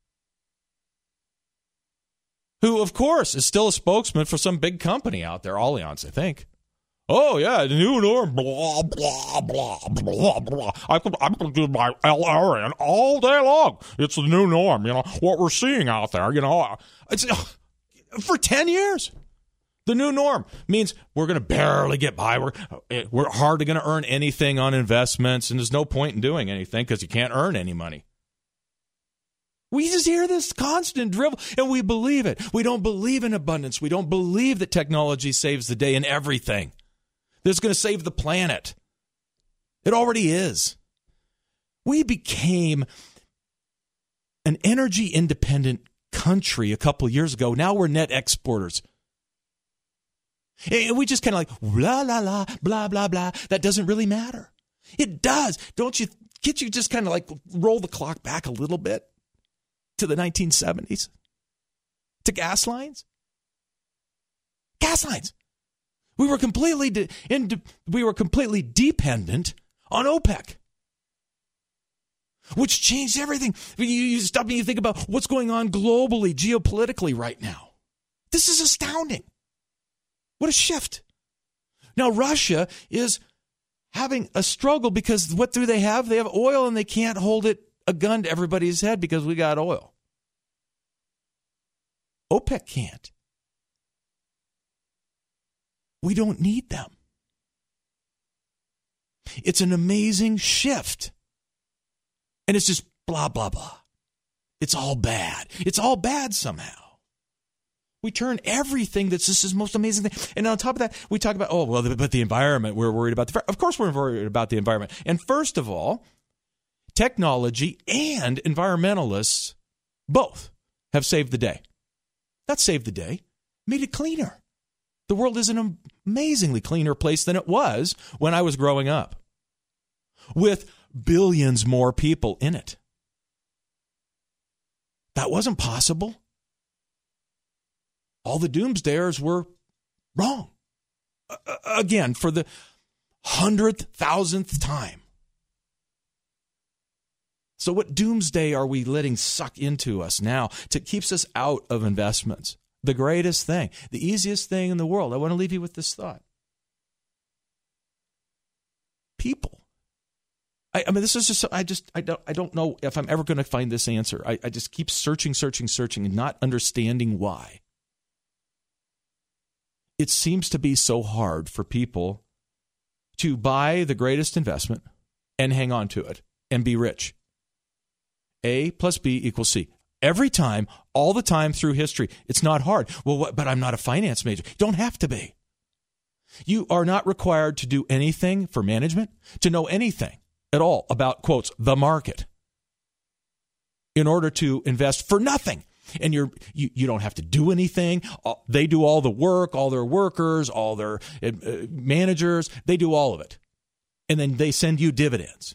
who, of course, is still a spokesman for some big company out there, Allianz, I think. Oh, yeah, the new norm, blah, blah, blah, blah, blah. I could, I could do my El-Arian all day long. It's the new norm, you know, what we're seeing out there, you know. It's, for ten years, the new norm means we're going to barely get by. We're, we're hardly going to earn anything on investments, and there's no point in doing anything because you can't earn any money. We just hear this constant drivel, and we believe it. We don't believe in abundance. We don't believe that technology saves the day in everything. That's going to save the planet. It already is. We became an energy-independent country a couple years ago. Now we're net exporters. And we just kind of like, blah, blah, blah, blah, blah, blah. That doesn't really matter. It does. Don't you, can't you just kind of like roll the clock back a little bit to the nineteen seventies? To gas lines? Gas lines. We were completely de- in, we were completely dependent on OPEC, which changed everything. You, you stop and you think about what's going on globally, geopolitically right now. This is astounding. What a shift. Now, Russia is having a struggle because what do they have? They have oil, and they can't hold it a gun to everybody's head because we got oil. OPEC can't. We don't need them. It's an amazing shift. And it's just blah, blah, blah. It's all bad. It's all bad somehow. We turn everything that's just this most amazing thing. And on top of that, we talk about, oh, well, but the environment, we're worried about the, of course we're worried about the environment. And first of all, technology and environmentalists both have saved the day. Not saved the day, made it cleaner. The world is an amazingly cleaner place than it was when I was growing up, with billions more people in it. That wasn't possible. All the doomsdayers were wrong. Uh, again, for the hundredth, thousandth time. So what doomsday are we letting suck into us now to keeps us out of investments? The greatest thing, the easiest thing in the world. I want to leave you with this thought. People. I, I mean, this is just, I just, I don't, I don't know if I'm ever going to find this answer. I, I just keep searching, searching, searching, and not understanding why. It seems to be so hard for people to buy the greatest investment and hang on to it and be rich. A plus B equals C. Every time, all the time through history. It's not hard. Well, what, but I'm not a finance major. You don't have to be. You are not required to do anything for management, to know anything at all about, quotes, the market in order to invest for nothing. And you're, you, you don't have to do anything. They do all the work, all their workers, all their uh, managers. They do all of it. And then they send you dividends.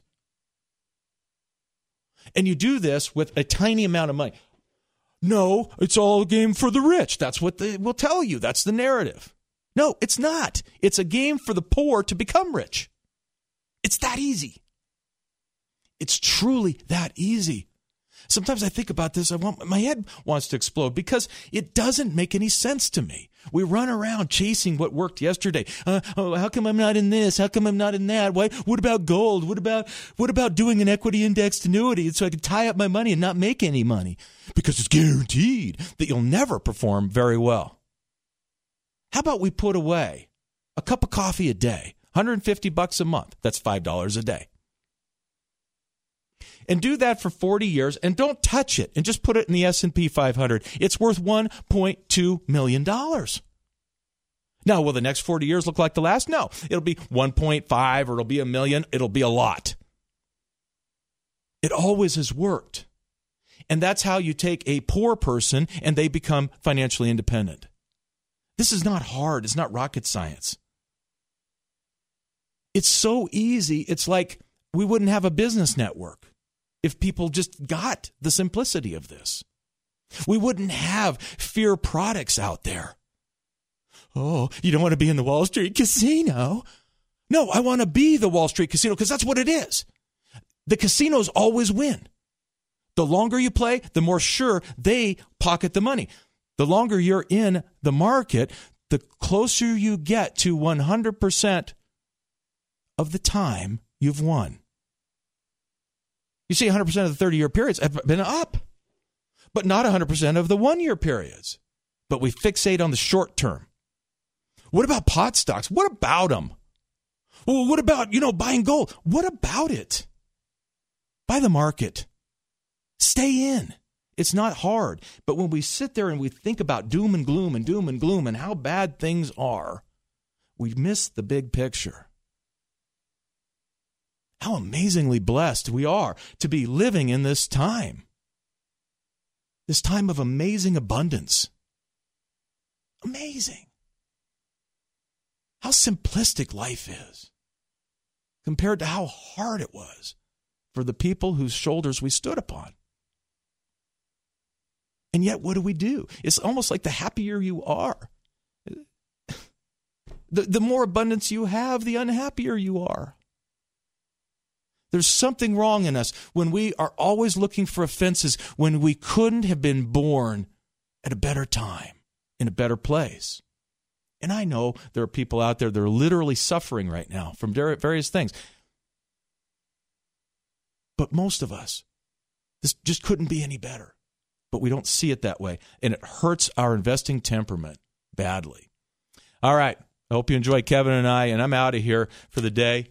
And you do this with a tiny amount of money. No, it's all a game for the rich. That's what they will tell you. That's the narrative. No, it's not. It's a game for the poor to become rich. It's that easy. It's truly that easy. Sometimes I think about this, I want, my head wants to explode because it doesn't make any sense to me. We run around chasing what worked yesterday. Uh, oh, how come I'm not in this? How come I'm not in that? Why? What about gold? What about what about doing an equity indexed annuity so I can tie up my money and not make any money? Because it's guaranteed that you'll never perform very well. How about we put away a cup of coffee a day, one hundred fifty bucks a month. That's five dollars a day. And do that for forty years and don't touch it and just put it in the S and P five hundred. It's worth one point two million dollars. Now, will the next forty years look like the last? No. It'll be one point five or it'll be a million. It'll be a lot. It always has worked. And that's how you take a poor person and they become financially independent. This is not hard. It's not rocket science. It's so easy. It's like we wouldn't have a business network if people just got the simplicity of this. We wouldn't have fear products out there. Oh, you don't want to be in the Wall Street casino. No, I want to be the Wall Street casino because that's what it is. The casinos always win. The longer you play, the more sure they pocket the money. The longer you're in the market, the closer you get to one hundred percent of the time you've won. You see, one hundred percent of the thirty-year periods have been up, but not one hundred percent of the one-year periods. But we fixate on the short term. What about pot stocks? What about them? Well, what about, you know, buying gold? What about it? Buy the market. Stay in. It's not hard. But when we sit there and we think about doom and gloom and doom and gloom and how bad things are, we miss the big picture. How amazingly blessed we are to be living in this time. This time of amazing abundance. Amazing. How simplistic life is compared to how hard it was for the people whose shoulders we stood upon. And yet, what do we do? It's almost like the happier you are, the, the more abundance you have, the unhappier you are. There's something wrong in us when we are always looking for offenses when we couldn't have been born at a better time, in a better place. And I know there are people out there that are literally suffering right now from various things. But most of us, this just couldn't be any better. But we don't see it that way. And it hurts our investing temperament badly. All right. I hope you enjoy Kevin and I. And I'm out of here for the day.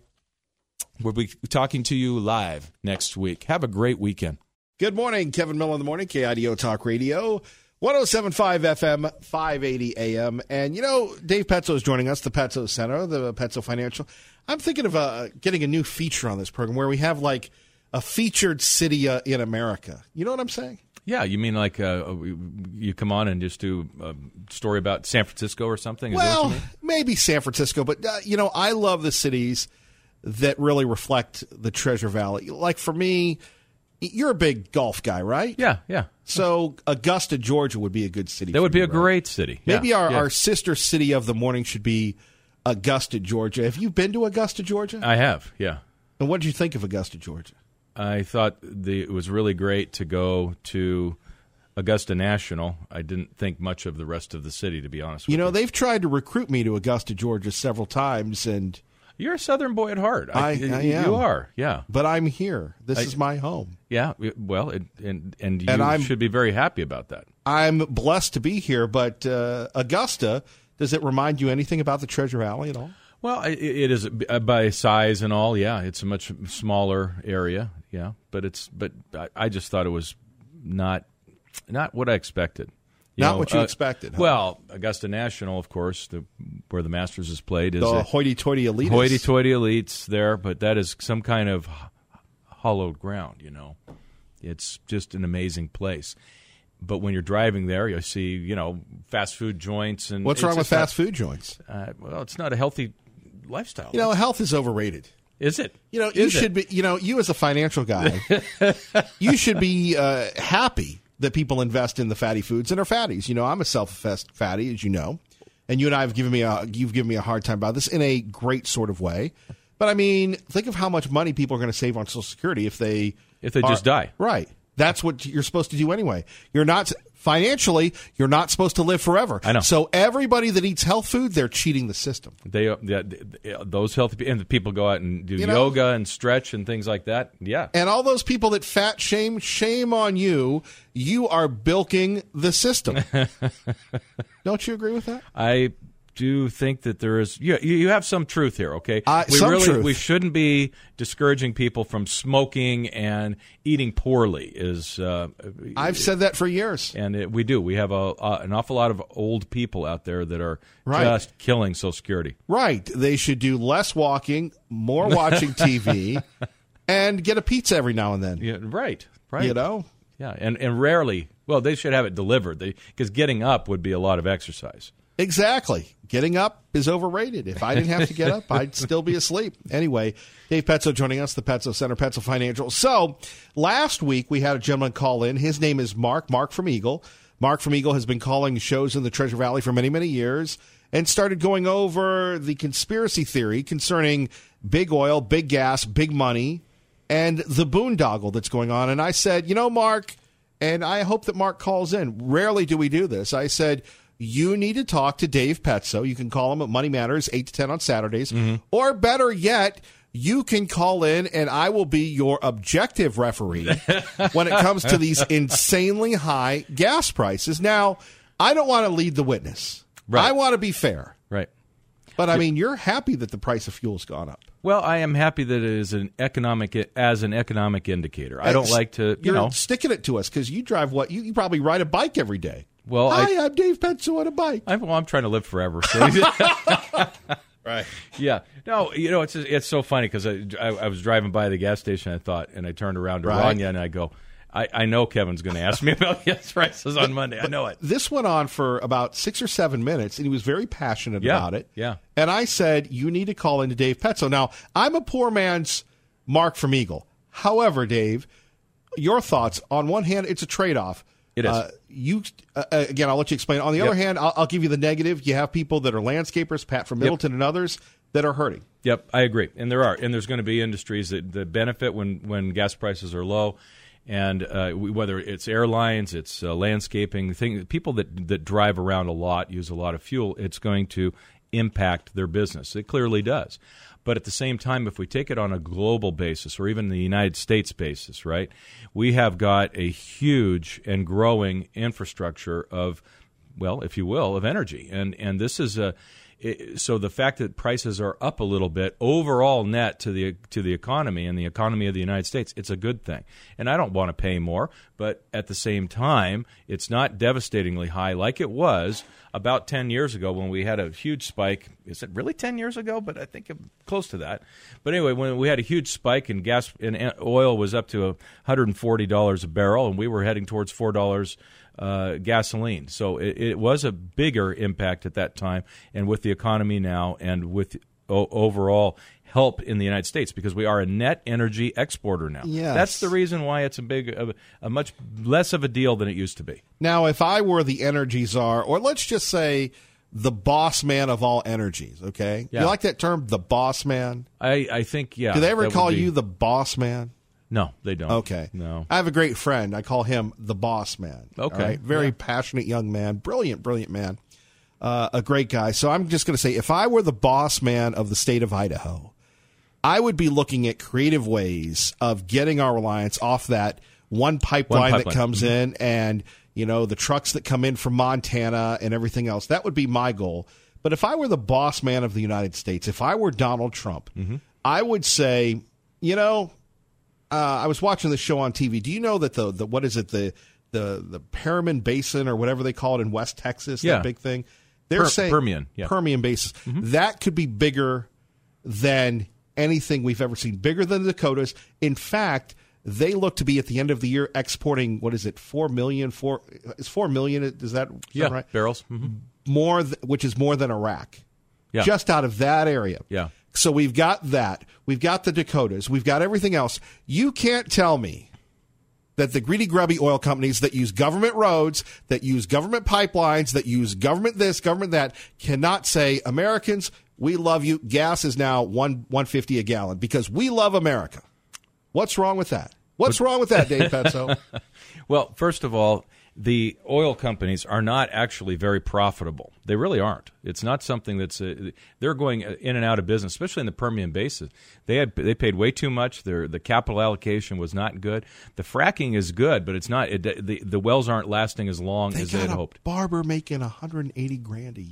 We'll be talking to you live next week. Have a great weekend. Good morning. Kevin Miller in the morning. K I D O Talk Radio. one oh seven point five F M, five eighty A M. And, you know, Dave Petzo is joining us, the Petzo Center, the Petzo Financial. I'm thinking of uh, getting a new feature on this program where we have, like, a featured city uh, in America. You know what I'm saying? Yeah, you mean like uh, you come on and just do a story about San Francisco or something? Is well, maybe San Francisco, but, uh, you know, I love the cities that really reflect the Treasure Valley. Like, for me, you're a big golf guy, right? Yeah, yeah. So Augusta, Georgia would be a good city. That would be you, a right? great city. Maybe yeah, our, yeah. our sister city of the morning should be Augusta, Georgia. Have you been to Augusta, Georgia? I have, yeah. And what did you think of Augusta, Georgia? I thought the, it was really great to go to Augusta National. I didn't think much of the rest of the city, to be honest with you. You know, you. they've tried to recruit me to Augusta, Georgia several times, and you're a Southern boy at heart. I, I, I am. You are, yeah. But I'm here. This I, is my home. Yeah, well, it, and and you and I'm, should be very happy about that. I'm blessed to be here, but uh, Augusta, does it remind you anything about the Treasure Valley at all? Well, it, it is by size and all. Yeah, it's a much smaller area. Yeah, but it's but I, I just thought it was not not what I expected. You not know, what you uh, expected. Huh? Well, Augusta National, of course, the, where the Masters is played, is the a hoity-toity elites. Hoity-toity elites there, but that is some kind of hollowed ground. You know, it's just an amazing place. But when you're driving there, you see, you know, fast food joints and what's wrong with fast not, food joints? Uh, well, it's not a healthy lifestyle. You know, health is overrated. Is it? You know, is you it? should be. You know, you as a financial guy, you should be uh, happy that people invest in the fatty foods and are fatties. You know, I'm a self-professed fatty, as you know, and you and I have given me a you've given me a hard time about this in a great sort of way. But I mean, think of how much money people are going to save on Social Security if they if they are, just die. Right. That's what you're supposed to do anyway. You're not financially. You're not supposed to live forever. I know. So everybody that eats health food, they're cheating the system. They, they, they those healthy and the people go out and do you yoga know, and stretch and things like that. Yeah. And all those people that fat shame, shame on you. You are bilking the system. Don't you agree with that? I do think that there is you, you have some truth here, okay? Uh, we some really truth. we shouldn't be discouraging people from smoking and eating poorly. Is uh, I've said that for years, and it, we do. We have a, uh, an awful lot of old people out there that are Right. just killing Social Security. Right? They should do less walking, more watching T V, and get a pizza every now and then. Yeah, right, right. You know. Yeah, and, and rarely, well, they should have it delivered because getting up would be a lot of exercise. Exactly. Getting up is overrated. If I didn't have to get up, I'd still be asleep. Anyway, Dave Petzo joining us, the Petzo Center, Petzo Financial. So last week we had a gentleman call in. His name is Mark, Mark from Eagle. Mark from Eagle has been calling shows in the Treasure Valley for many, many years and started going over the conspiracy theory concerning big oil, big gas, big money, and the boondoggle that's going on. And I said, you know, Mark, and I hope that Mark calls in. Rarely do we do this. I said, you need to talk to Dave Petzo. You can call him at Money Matters, eight to ten on Saturdays. Mm-hmm. Or better yet, you can call in and I will be your objective referee when it comes to these insanely high gas prices. Now, I don't want to lead the witness. Right. I want to be fair. Right. But, I mean, you're happy that the price of fuel's gone up. Well, I am happy that it is an economic as an economic indicator. I don't like to, you you're know, sticking it to us because you drive what you, you probably ride a bike every day. Well, hi, I, I'm Dave Petzo on a bike. I'm, well, I'm trying to live forever. So. Right. Yeah. No, you know, it's it's so funny because I, I, I was driving by the gas station, I thought, and I turned around to Right. Rania and I go, I, I know Kevin's going to ask me about gas prices on Monday. I know it. This went on for about six or seven minutes, and he was very passionate Yeah, about it. yeah. And I said, you need to call into Dave Petzo. Now, I'm a poor man's Mark from Eagle. However, Dave, your thoughts. On one hand, it's a trade-off. It is. Uh, you uh, again, I'll let you explain. On the Yep. other hand, I'll, I'll give you the negative. You have people that are landscapers, Pat from Middleton and others, that are hurting. Yep, I agree. And there are. And there's going to be industries that, that benefit when, when gas prices are low. And uh, we, whether it's airlines, it's uh, landscaping, thing, people that, that drive around a lot, use a lot of fuel, it's going to impact their business. It clearly does. But at the same time, if we take it on a global basis or even the United States basis, right, we have got a huge and growing infrastructure of, well, if you will, of energy. And and this is a it, so the fact that prices are up a little bit overall net to the to the economy and the economy of the United States, it's a good thing. And I don't want to pay more, but at the same time, it's not devastatingly high like it was about ten years ago when we had a huge spike. Is it really ten years ago? But I think close to that. But anyway, when we had a huge spike and gas and oil was up to one hundred forty dollars a barrel, and we were heading towards four dollars uh, gasoline. So it, it was a bigger impact at that time. And with the economy now and with o- overall help in the United States, because we are a net energy exporter now. Yes. That's the reason why it's a big, a, a much less of a deal than it used to be. Now, if I were the energy czar, or let's just say the boss man of all energies, okay? Yeah. You like that term, the boss man? I, I think, yeah. Do they ever that would call be- you the boss man? No, they don't. Okay. No. I have a great friend. I call him the boss man. Okay. All right? Very Yeah. passionate young man. Brilliant, brilliant man. Uh, a great guy. So I'm just going to say, if I were the boss man of the state of Idaho, I would be looking at creative ways of getting our reliance off that one pipeline, One that pipeline. comes Mm-hmm. in and, you know, the trucks that come in from Montana and everything else. That would be my goal. But if I were the boss man of the United States, if I were Donald Trump, Mm-hmm. I would say, you know, uh, I was watching this show on T V. Do you know that the, the what is it, the the the Permian Basin or whatever they call it in West Texas, Yeah. that big thing? They're Per- saying Permian, yeah. Permian Basin. That could be bigger than anything we've ever seen, bigger than the Dakotas. In fact, they look to be at the end of the year exporting, what is it, four million, four, is four million, is that Yeah, sound right? barrels. Mm-hmm. More, th- which is more than Iraq. Yeah. Just out of that area. Yeah. So we've got that. We've got the Dakotas. We've got everything else. You can't tell me that the greedy, grubby oil companies that use government roads, that use government pipelines, that use government this, government that, cannot say, Americans, we love you. Gas is now one one fifty a gallon because we love America. What's wrong with that? What's wrong with that, Dave Petzo? Well, first of all, the oil companies are not actually very profitable. They really aren't. It's not something that's uh, they're going in and out of business, especially in the Permian Basin. They had they paid way too much. Their the capital allocation was not good. The fracking is good, but it's not. It, the the wells aren't lasting as long They as they got had a hoped. barber making one hundred eighty grand a year.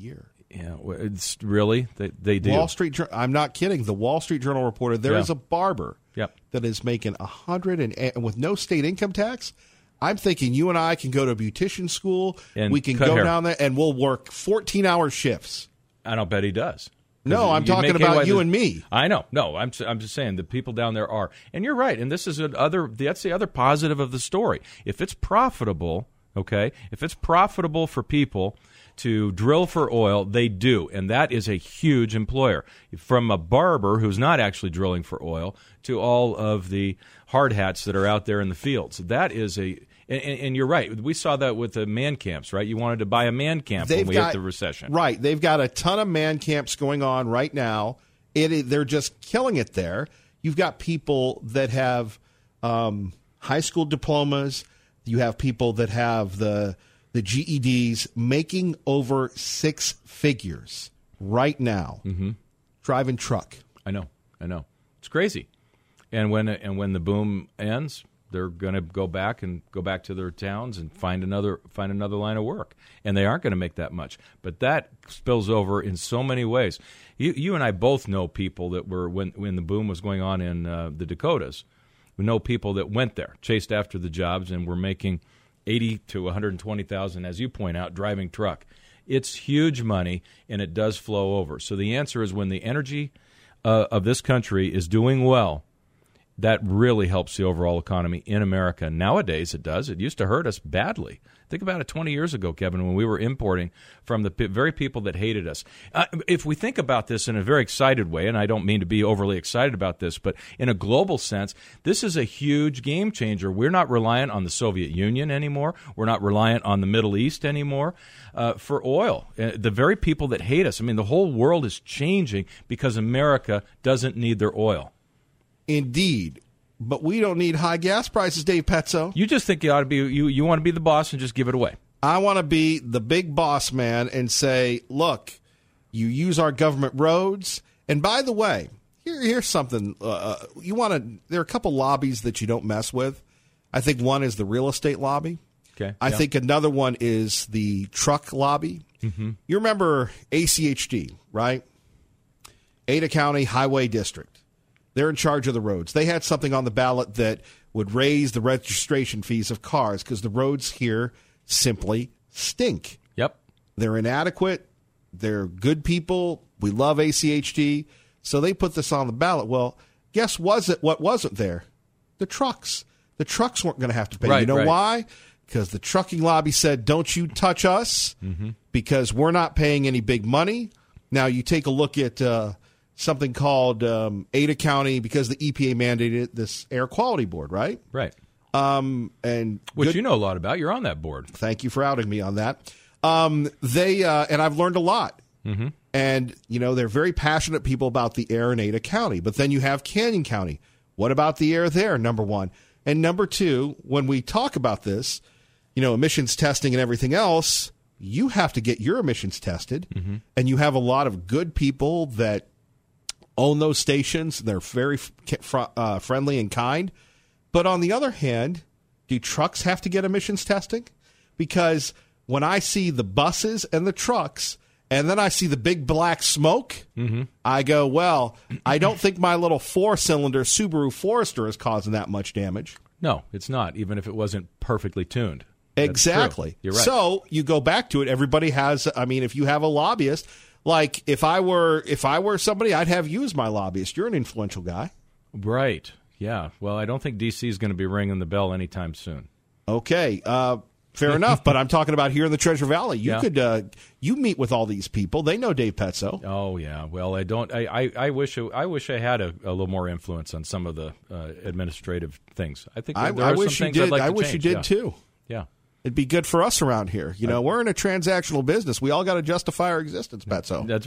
Yeah, it's really they they do. Wall Street. I'm not kidding. The Wall Street Journal reported there yeah. is a barber yep. that is making a hundred and, and with no state income tax. I'm thinking you and I can go to a beautician school. And we can cut go hair. down there and we'll work fourteen hour shifts. I don't bet he does. No, I'm talking about you and me. I know. No, I'm I'm just saying the people down there are. And you're right. And this is another. That's the other positive of the story. If it's profitable, okay, if it's profitable for people to drill for oil, they do. And that is a huge employer. From a barber who's not actually drilling for oil to all of the hard hats that are out there in the fields. That is a. And, and you're right. We saw that with the man camps, right? You wanted to buy a man camp They've when we got, hit the recession. Right. They've got a ton of man camps going on right now. It, they're just killing it there. You've got people that have um, high school diplomas. You have people that have the the G E Ds making over six figures right now, mm-hmm. driving truck. I know. I know. It's crazy. And when and when the boom ends, they're going to go back and go back to their towns and find another find another line of work, and they aren't going to make that much. But that spills over in so many ways. You, you and I both know people that were when when the boom was going on in uh, the Dakotas. We know people that went there, chased after the jobs, and were making eighty to one hundred twenty thousand, as you point out, driving truck. It's huge money, and it does flow over. So the answer is when the energy uh, of this country is doing well, that really helps the overall economy in America. Nowadays, it does. It used to hurt us badly. Think about it twenty years ago, Kevin, when we were importing from the p- very people that hated us. Uh, if we think about this in a very excited way, and I don't mean to be overly excited about this, but in a global sense, this is a huge game changer. We're not reliant on the Soviet Union anymore. We're not reliant on the Middle East anymore uh, for oil. Uh, the very people that hate us, I mean, the whole world is changing because America doesn't need their oil. Indeed. But we don't need high gas prices, Dave Petzo. You just think you ought to be you, you want to be the boss and just give it away. I want to be the big boss man and say, look, you use our government roads. And by the way, here here's something. Uh, you want to there are a couple lobbies that you don't mess with. I think one is the real estate lobby. Okay. I yeah. think another one is the truck lobby. Mm-hmm. You remember A C H D, right? Ada County Highway District. They're in charge of the roads. They had something on the ballot that would raise the registration fees of cars because the roads here simply stink. Yep. They're inadequate. They're good people. We love A C H D. So they put this on the ballot. Well, guess was it what wasn't there? The trucks. The trucks weren't going to have to pay. Right, you know right. why? Because the trucking lobby said, don't you touch us mm-hmm. because we're not paying any big money. Now, you take a look at uh, something called um, Ada County because the E P A mandated this air quality board, right? Right. Um, and Which good, you know a lot about. You're on that board. Thank you for outing me on that. Um, they uh, and I've learned a lot. Mm-hmm. And, you know, they're very passionate people about the air in Ada County. But then you have Canyon County. What about the air there, number one? And number two, when we talk about this, you know, emissions testing and everything else, you have to get your emissions tested. Mm-hmm. And you have a lot of good people that own those stations. They're very fr- uh, friendly and kind. But on the other hand, do trucks have to get emissions testing? Because when I see the buses and the trucks, and then I see the big black smoke, mm-hmm. I go, well, I don't think my little four-cylinder Subaru Forester is causing that much damage. No, it's not, even if it wasn't perfectly tuned. That's Exactly. true. You're right. So you go back to it. Everybody has, I mean, if you have a lobbyist, like if I were if I were somebody, I'd have you as my lobbyist. You're an influential guy. Right. Yeah. Well, I don't think D C is going to be ringing the bell anytime soon. Okay. Uh, fair enough. But I'm talking about here in the Treasure Valley. You Yeah. could uh, you meet with all these people. They know Dave Petzo. Oh yeah. Well, I don't. I, I, I wish I wish I had a, a little more influence on some of the uh, administrative things. I think I, there I are wish some you things I'd did. like I to wish you change. did yeah. too. Yeah. It'd be good for us around here. You know, we're in a transactional business. We all got to justify our existence, Petzo. That's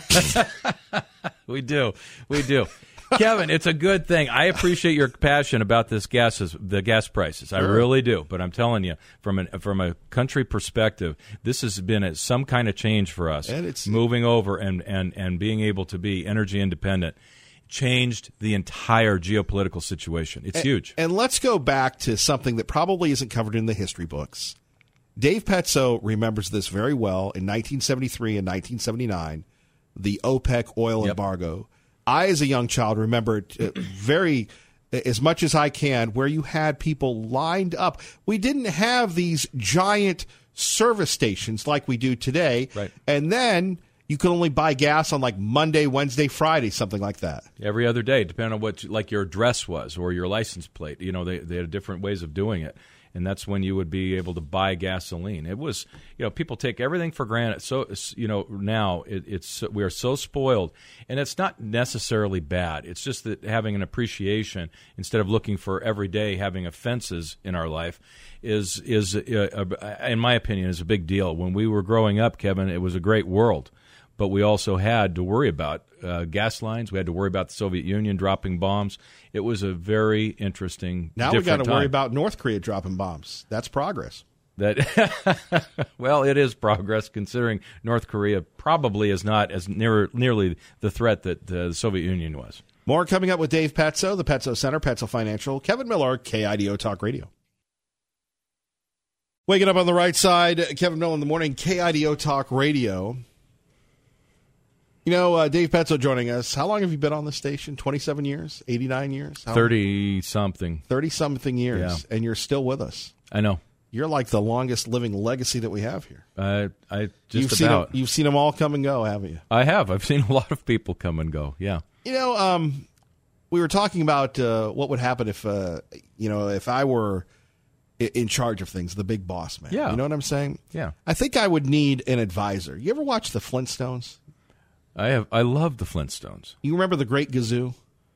right. we do. We do. Kevin, it's a good thing. I appreciate your passion about this gases, the gas prices. I Sure. really do. But I'm telling you, from an from a country perspective, this has been a, some kind of change for us. And it's- moving over and, and, and being able to be energy independent changed the entire geopolitical situation. It's and, huge. And let's go back to something that probably isn't covered in the history books. Dave Petzo remembers this very well. In nineteen seventy-three and nineteen seventy-nine, the OPEC oil yep. embargo. I, as a young child, remember it uh, very, as much as I can, where you had people lined up. We didn't have these giant service stations like we do today. Right. And then you could only buy gas on like Monday, Wednesday, Friday, something like that. Every other day, depending on what like your address was or your license plate. You know, they, they had different ways of doing it. And that's when you would be able to buy gasoline. It was, you know, people take everything for granted. So, you know, now it, it's we are so spoiled, and it's not necessarily bad. It's just that having an appreciation instead of looking for every day having offenses in our life is is, uh, in my opinion, is a big deal. When we were growing up, Kevin, it was a great world. But we also had to worry about uh, gas lines. We had to worry about the Soviet Union dropping bombs. It was a very interesting. Now we got to time. worry about North Korea dropping bombs. That's progress. That well, it is progress considering North Korea probably is not as near, nearly the threat that uh, the Soviet Union was. More coming up with Dave Petzo, the Petzo Center, Petzo Financial, Kevin Miller, K I D O Talk Radio. Waking up on the right side, Kevin Miller in the morning, K I D O Talk Radio. You know, uh, Dave Petzo joining us. How long have you been on the station? twenty-seven years? eighty-nine years? thirty-something. thirty-something years, yeah. And you're still with us. I know. You're like the longest living legacy that we have here. Uh, I just you've about. Seen them, you've seen them all come and go, haven't you? I have. I've seen a lot of people come and go, yeah. You know, um, we were talking about uh, what would happen if, uh, you know, if I were in charge of things, the big boss man. Yeah. You know what I'm saying? Yeah. I think I would need an advisor. You ever watch the Flintstones? I have. I love the Flintstones. You remember the Great Gazoo?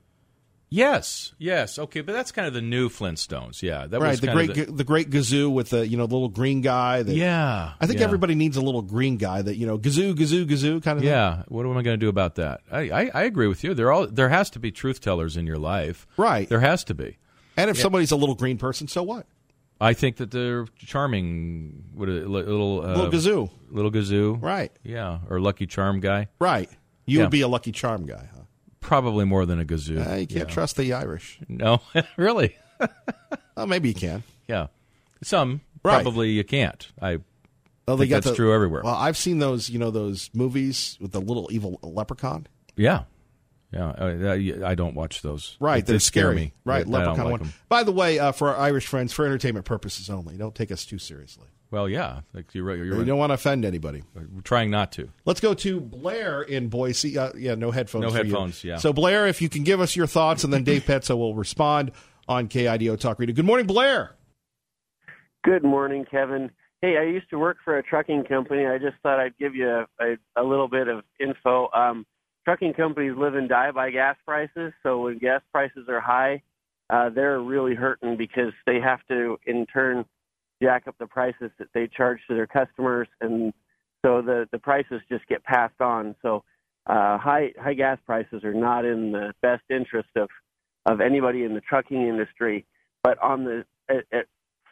Yes, yes. Okay, but that's kind of the new Flintstones. Yeah, that right. was the kind great, of the, the Great Gazoo with the you know the little green guy. That, yeah, I think yeah. everybody needs a little green guy that you know Gazoo, Gazoo, Gazoo kind of. Yeah. Thing. What am I going to do about that? I, I, I agree with you. There all there has to be truth tellers in your life. Right. There has to be. And if yeah. somebody's a little green person, so what? I think that they're charming. What a little uh, little Gazoo, little Gazoo. Right. Yeah, or Lucky Charm guy. Right. You yeah. would be a Lucky Charm guy, huh? Probably more than a Gazoo. Uh, you can't yeah. trust the Irish. No, really. Well, maybe you can. Yeah, some right. probably you can't. I well, they think got that's the, true everywhere. Well, I've seen those, you know, those movies with the little evil leprechaun. Yeah, yeah. I, I don't watch those. Right, they they're scare scary. me. Right, I, leprechaun I don't like one. them. By the way, uh, for our Irish friends, for entertainment purposes only, don't take us too seriously. Well, yeah, like you're right. You're You right. don't want to offend anybody. We're trying not to. Let's go to Blair in Boise. Uh, yeah, no headphones. No for headphones. You. Yeah. So Blair, if you can give us your thoughts, and then Dave Petzo will respond on K I D O Talk Radio. Good morning, Blair. Good morning, Kevin. Hey, I used to work for a trucking company. I just thought I'd give you a, a, a little bit of info. Um, trucking companies live and die by gas prices, so when gas prices are high, uh, they're really hurting because they have to, in turn, jack up the prices that they charge to their customers, and so the, the prices just get passed on. So uh, high high gas prices are not in the best interest of, of anybody in the trucking industry. But on the it, it,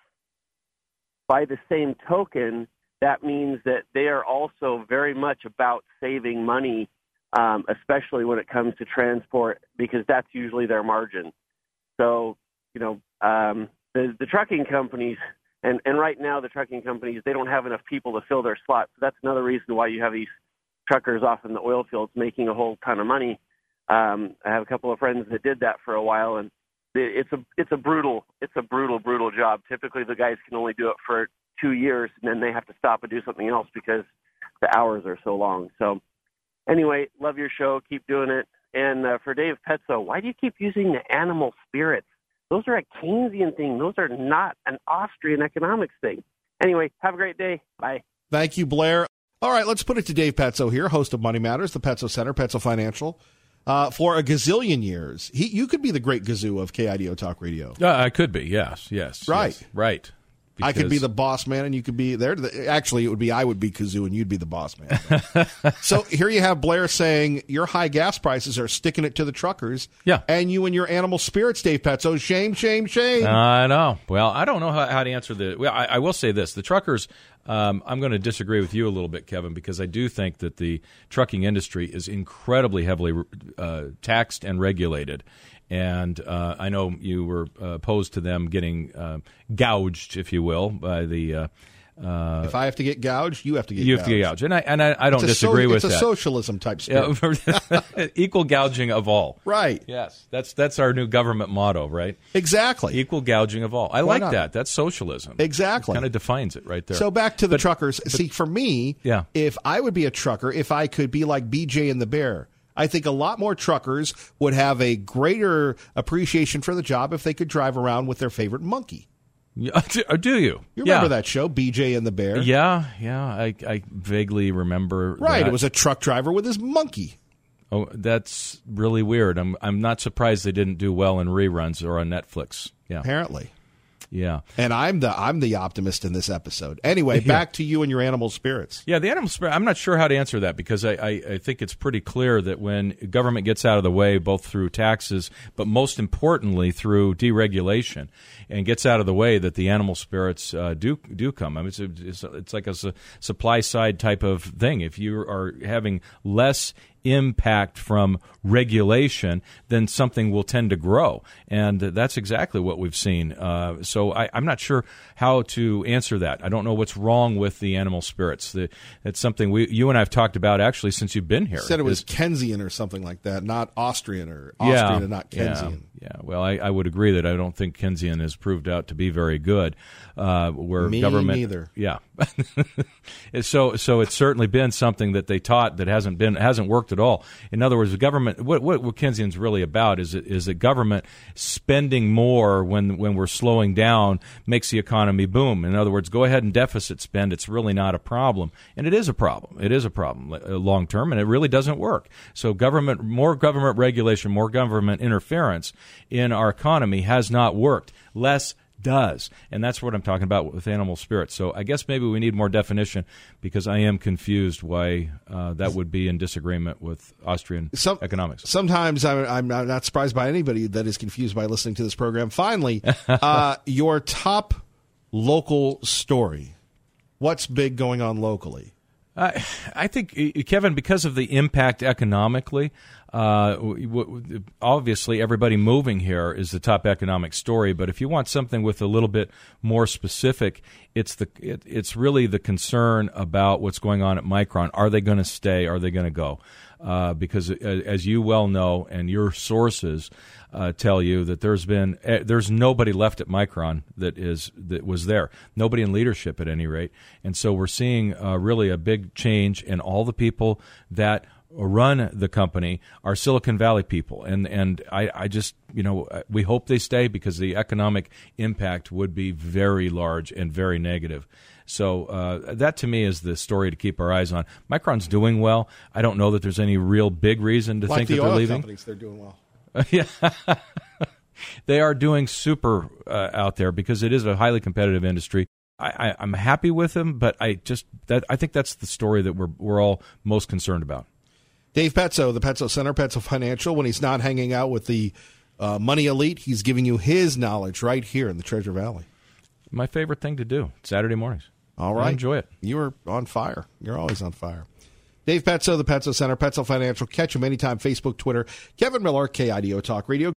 by the same token, that means that they are also very much about saving money, um, especially when it comes to transport, because that's usually their margin. So, you know, um, the, the trucking companies, and, and right now the trucking companies, they don't have enough people to fill their slots. So that's another reason why you have these truckers off in the oil fields making a whole ton of money. Um, I have a couple of friends that did that for a while, and it's a it's a brutal it's a brutal brutal job. Typically, the guys can only do it for two years, and then they have to stop and do something else because the hours are so long. So, anyway, love your show. Keep doing it. And uh, for Dave Petzo, why do you keep using the animal spirits? Those are a Keynesian thing. Those are not an Austrian economics thing. Anyway, have a great day. Bye. Thank you, Blair. All right, let's put it to Dave Petzo here, host of Money Matters, the Petzo Center, Petzo Financial. Uh, for a gazillion years, he you could be the great Gazoo of K I D O Talk Radio. Uh, I could be, yes, yes. Right. Yes, right. I could be the boss man, and you could be there. Actually, it would be I would be Kazoo, and you'd be the boss man. So here you have Blair saying your high gas prices are sticking it to the truckers. Yeah. And you and your animal spirits, Dave Petzo, shame, shame, shame. I know. Well, I don't know how, how to answer the. Well, I, I will say this: the truckers. Um, I'm going to disagree with you a little bit, Kevin, because I do think that the trucking industry is incredibly heavily uh, taxed and regulated. And uh, I know you were uh, opposed to them getting uh, gouged, if you will, by the uh, Uh, if I have to get gouged, you have to get you gouged. have to get gouged. And I, and I, I don't it's disagree so, with it's that. It's a socialism type spirit. Yeah, equal gouging of all. Right. Yes. That's that's our new government motto, right? Exactly. Equal gouging of all. I Why like not? that. That's socialism. Exactly. Kind of defines it right there. So back to the But- truckers. See, for me, Yeah. if I would be a trucker, if I could be like B J and the Bear, I think a lot more truckers would have a greater appreciation for the job if they could drive around with their favorite monkey. Yeah, do you? You remember yeah. that show, B J and the Bear? Yeah, yeah. I, I vaguely remember. Right. that. It was a truck driver with his monkey. Oh, that's really weird. I'm I'm not surprised they didn't do well in reruns or on Netflix. Yeah, Apparently. yeah. And I'm the I'm the optimist in this episode. Anyway, Yeah. back to you and your animal spirits. Yeah, the animal spirit, I'm not sure how to answer that because I, I, I think it's pretty clear that when government gets out of the way, both through taxes, but most importantly through deregulation, and gets out of the way, that the animal spirits uh, do do come. I mean, it's, it's, it's like a su- supply side type of thing. If you are having less impact from regulation, then something will tend to grow. And that's exactly what we've seen. Uh, so I, I'm not sure how to answer that. I don't know what's wrong with the animal spirits. The, it's something we, you and I have talked about actually since you've been here. Said it was Is- Keynesian or something like that, not Austrian or Austrian and not Keynesian. Yeah, yeah. Well, I, I would agree that I don't think Keynesian has proved out to be very good. Uh, where Me government, neither. Yeah. so, so it's certainly been something that they taught that hasn't been hasn't worked at all. In other words, the government. What, what, what Keynesian's really about is is that government spending more when when we're slowing down makes the economy boom. In other words, go ahead and deficit spend. It's really not a problem, and it is a problem. It is a problem long term, and it really doesn't work. So, government, more government regulation, more government interference in our economy has not worked. Less does, and that's what I'm talking about with animal spirits. So I guess maybe we need more definition because I am confused why uh, that would be in disagreement with Austrian Some, economics. Sometimes I'm, I'm not surprised by anybody that is confused by listening to this program. Finally, uh, your top local story. What's big going on locally? I, I think, Kevin, because of the impact economically, uh, w- w- obviously everybody moving here is the top economic story. But if you want something with a little bit more specific, it's the it, it's really the concern about what's going on at Micron. Are they going to stay? Are they going to go? Uh, because as you well know, and your sources uh, tell you that there's been uh, there's nobody left at Micron that is that was there. Nobody in leadership, at any rate. And so we're seeing uh, really a big change in all the people that run the company are Silicon Valley people, and and I, I just you know we hope they stay because the economic impact would be very large and very negative. So uh, that to me is the story to keep our eyes on. Micron's doing well. I don't know that there's any real big reason to Like think the that they're oil leaving. companies, they're doing well. Yeah. They are doing super uh, out there because it is a highly competitive industry. I, I, I'm happy with them, but I just that I think that's the story that we're we're all most concerned about. Dave Petzo, the Petzo Center, Petzo Financial, when he's not hanging out with the uh, money elite, he's giving you his knowledge right here in the Treasure Valley. My favorite thing to do Saturday mornings. All right. I enjoy it. You are on fire. You're always on fire. Dave Petzo, the Petzo Center, Petzo Financial. Catch him anytime, Facebook, Twitter. Kevin Miller, K I D O Talk Radio.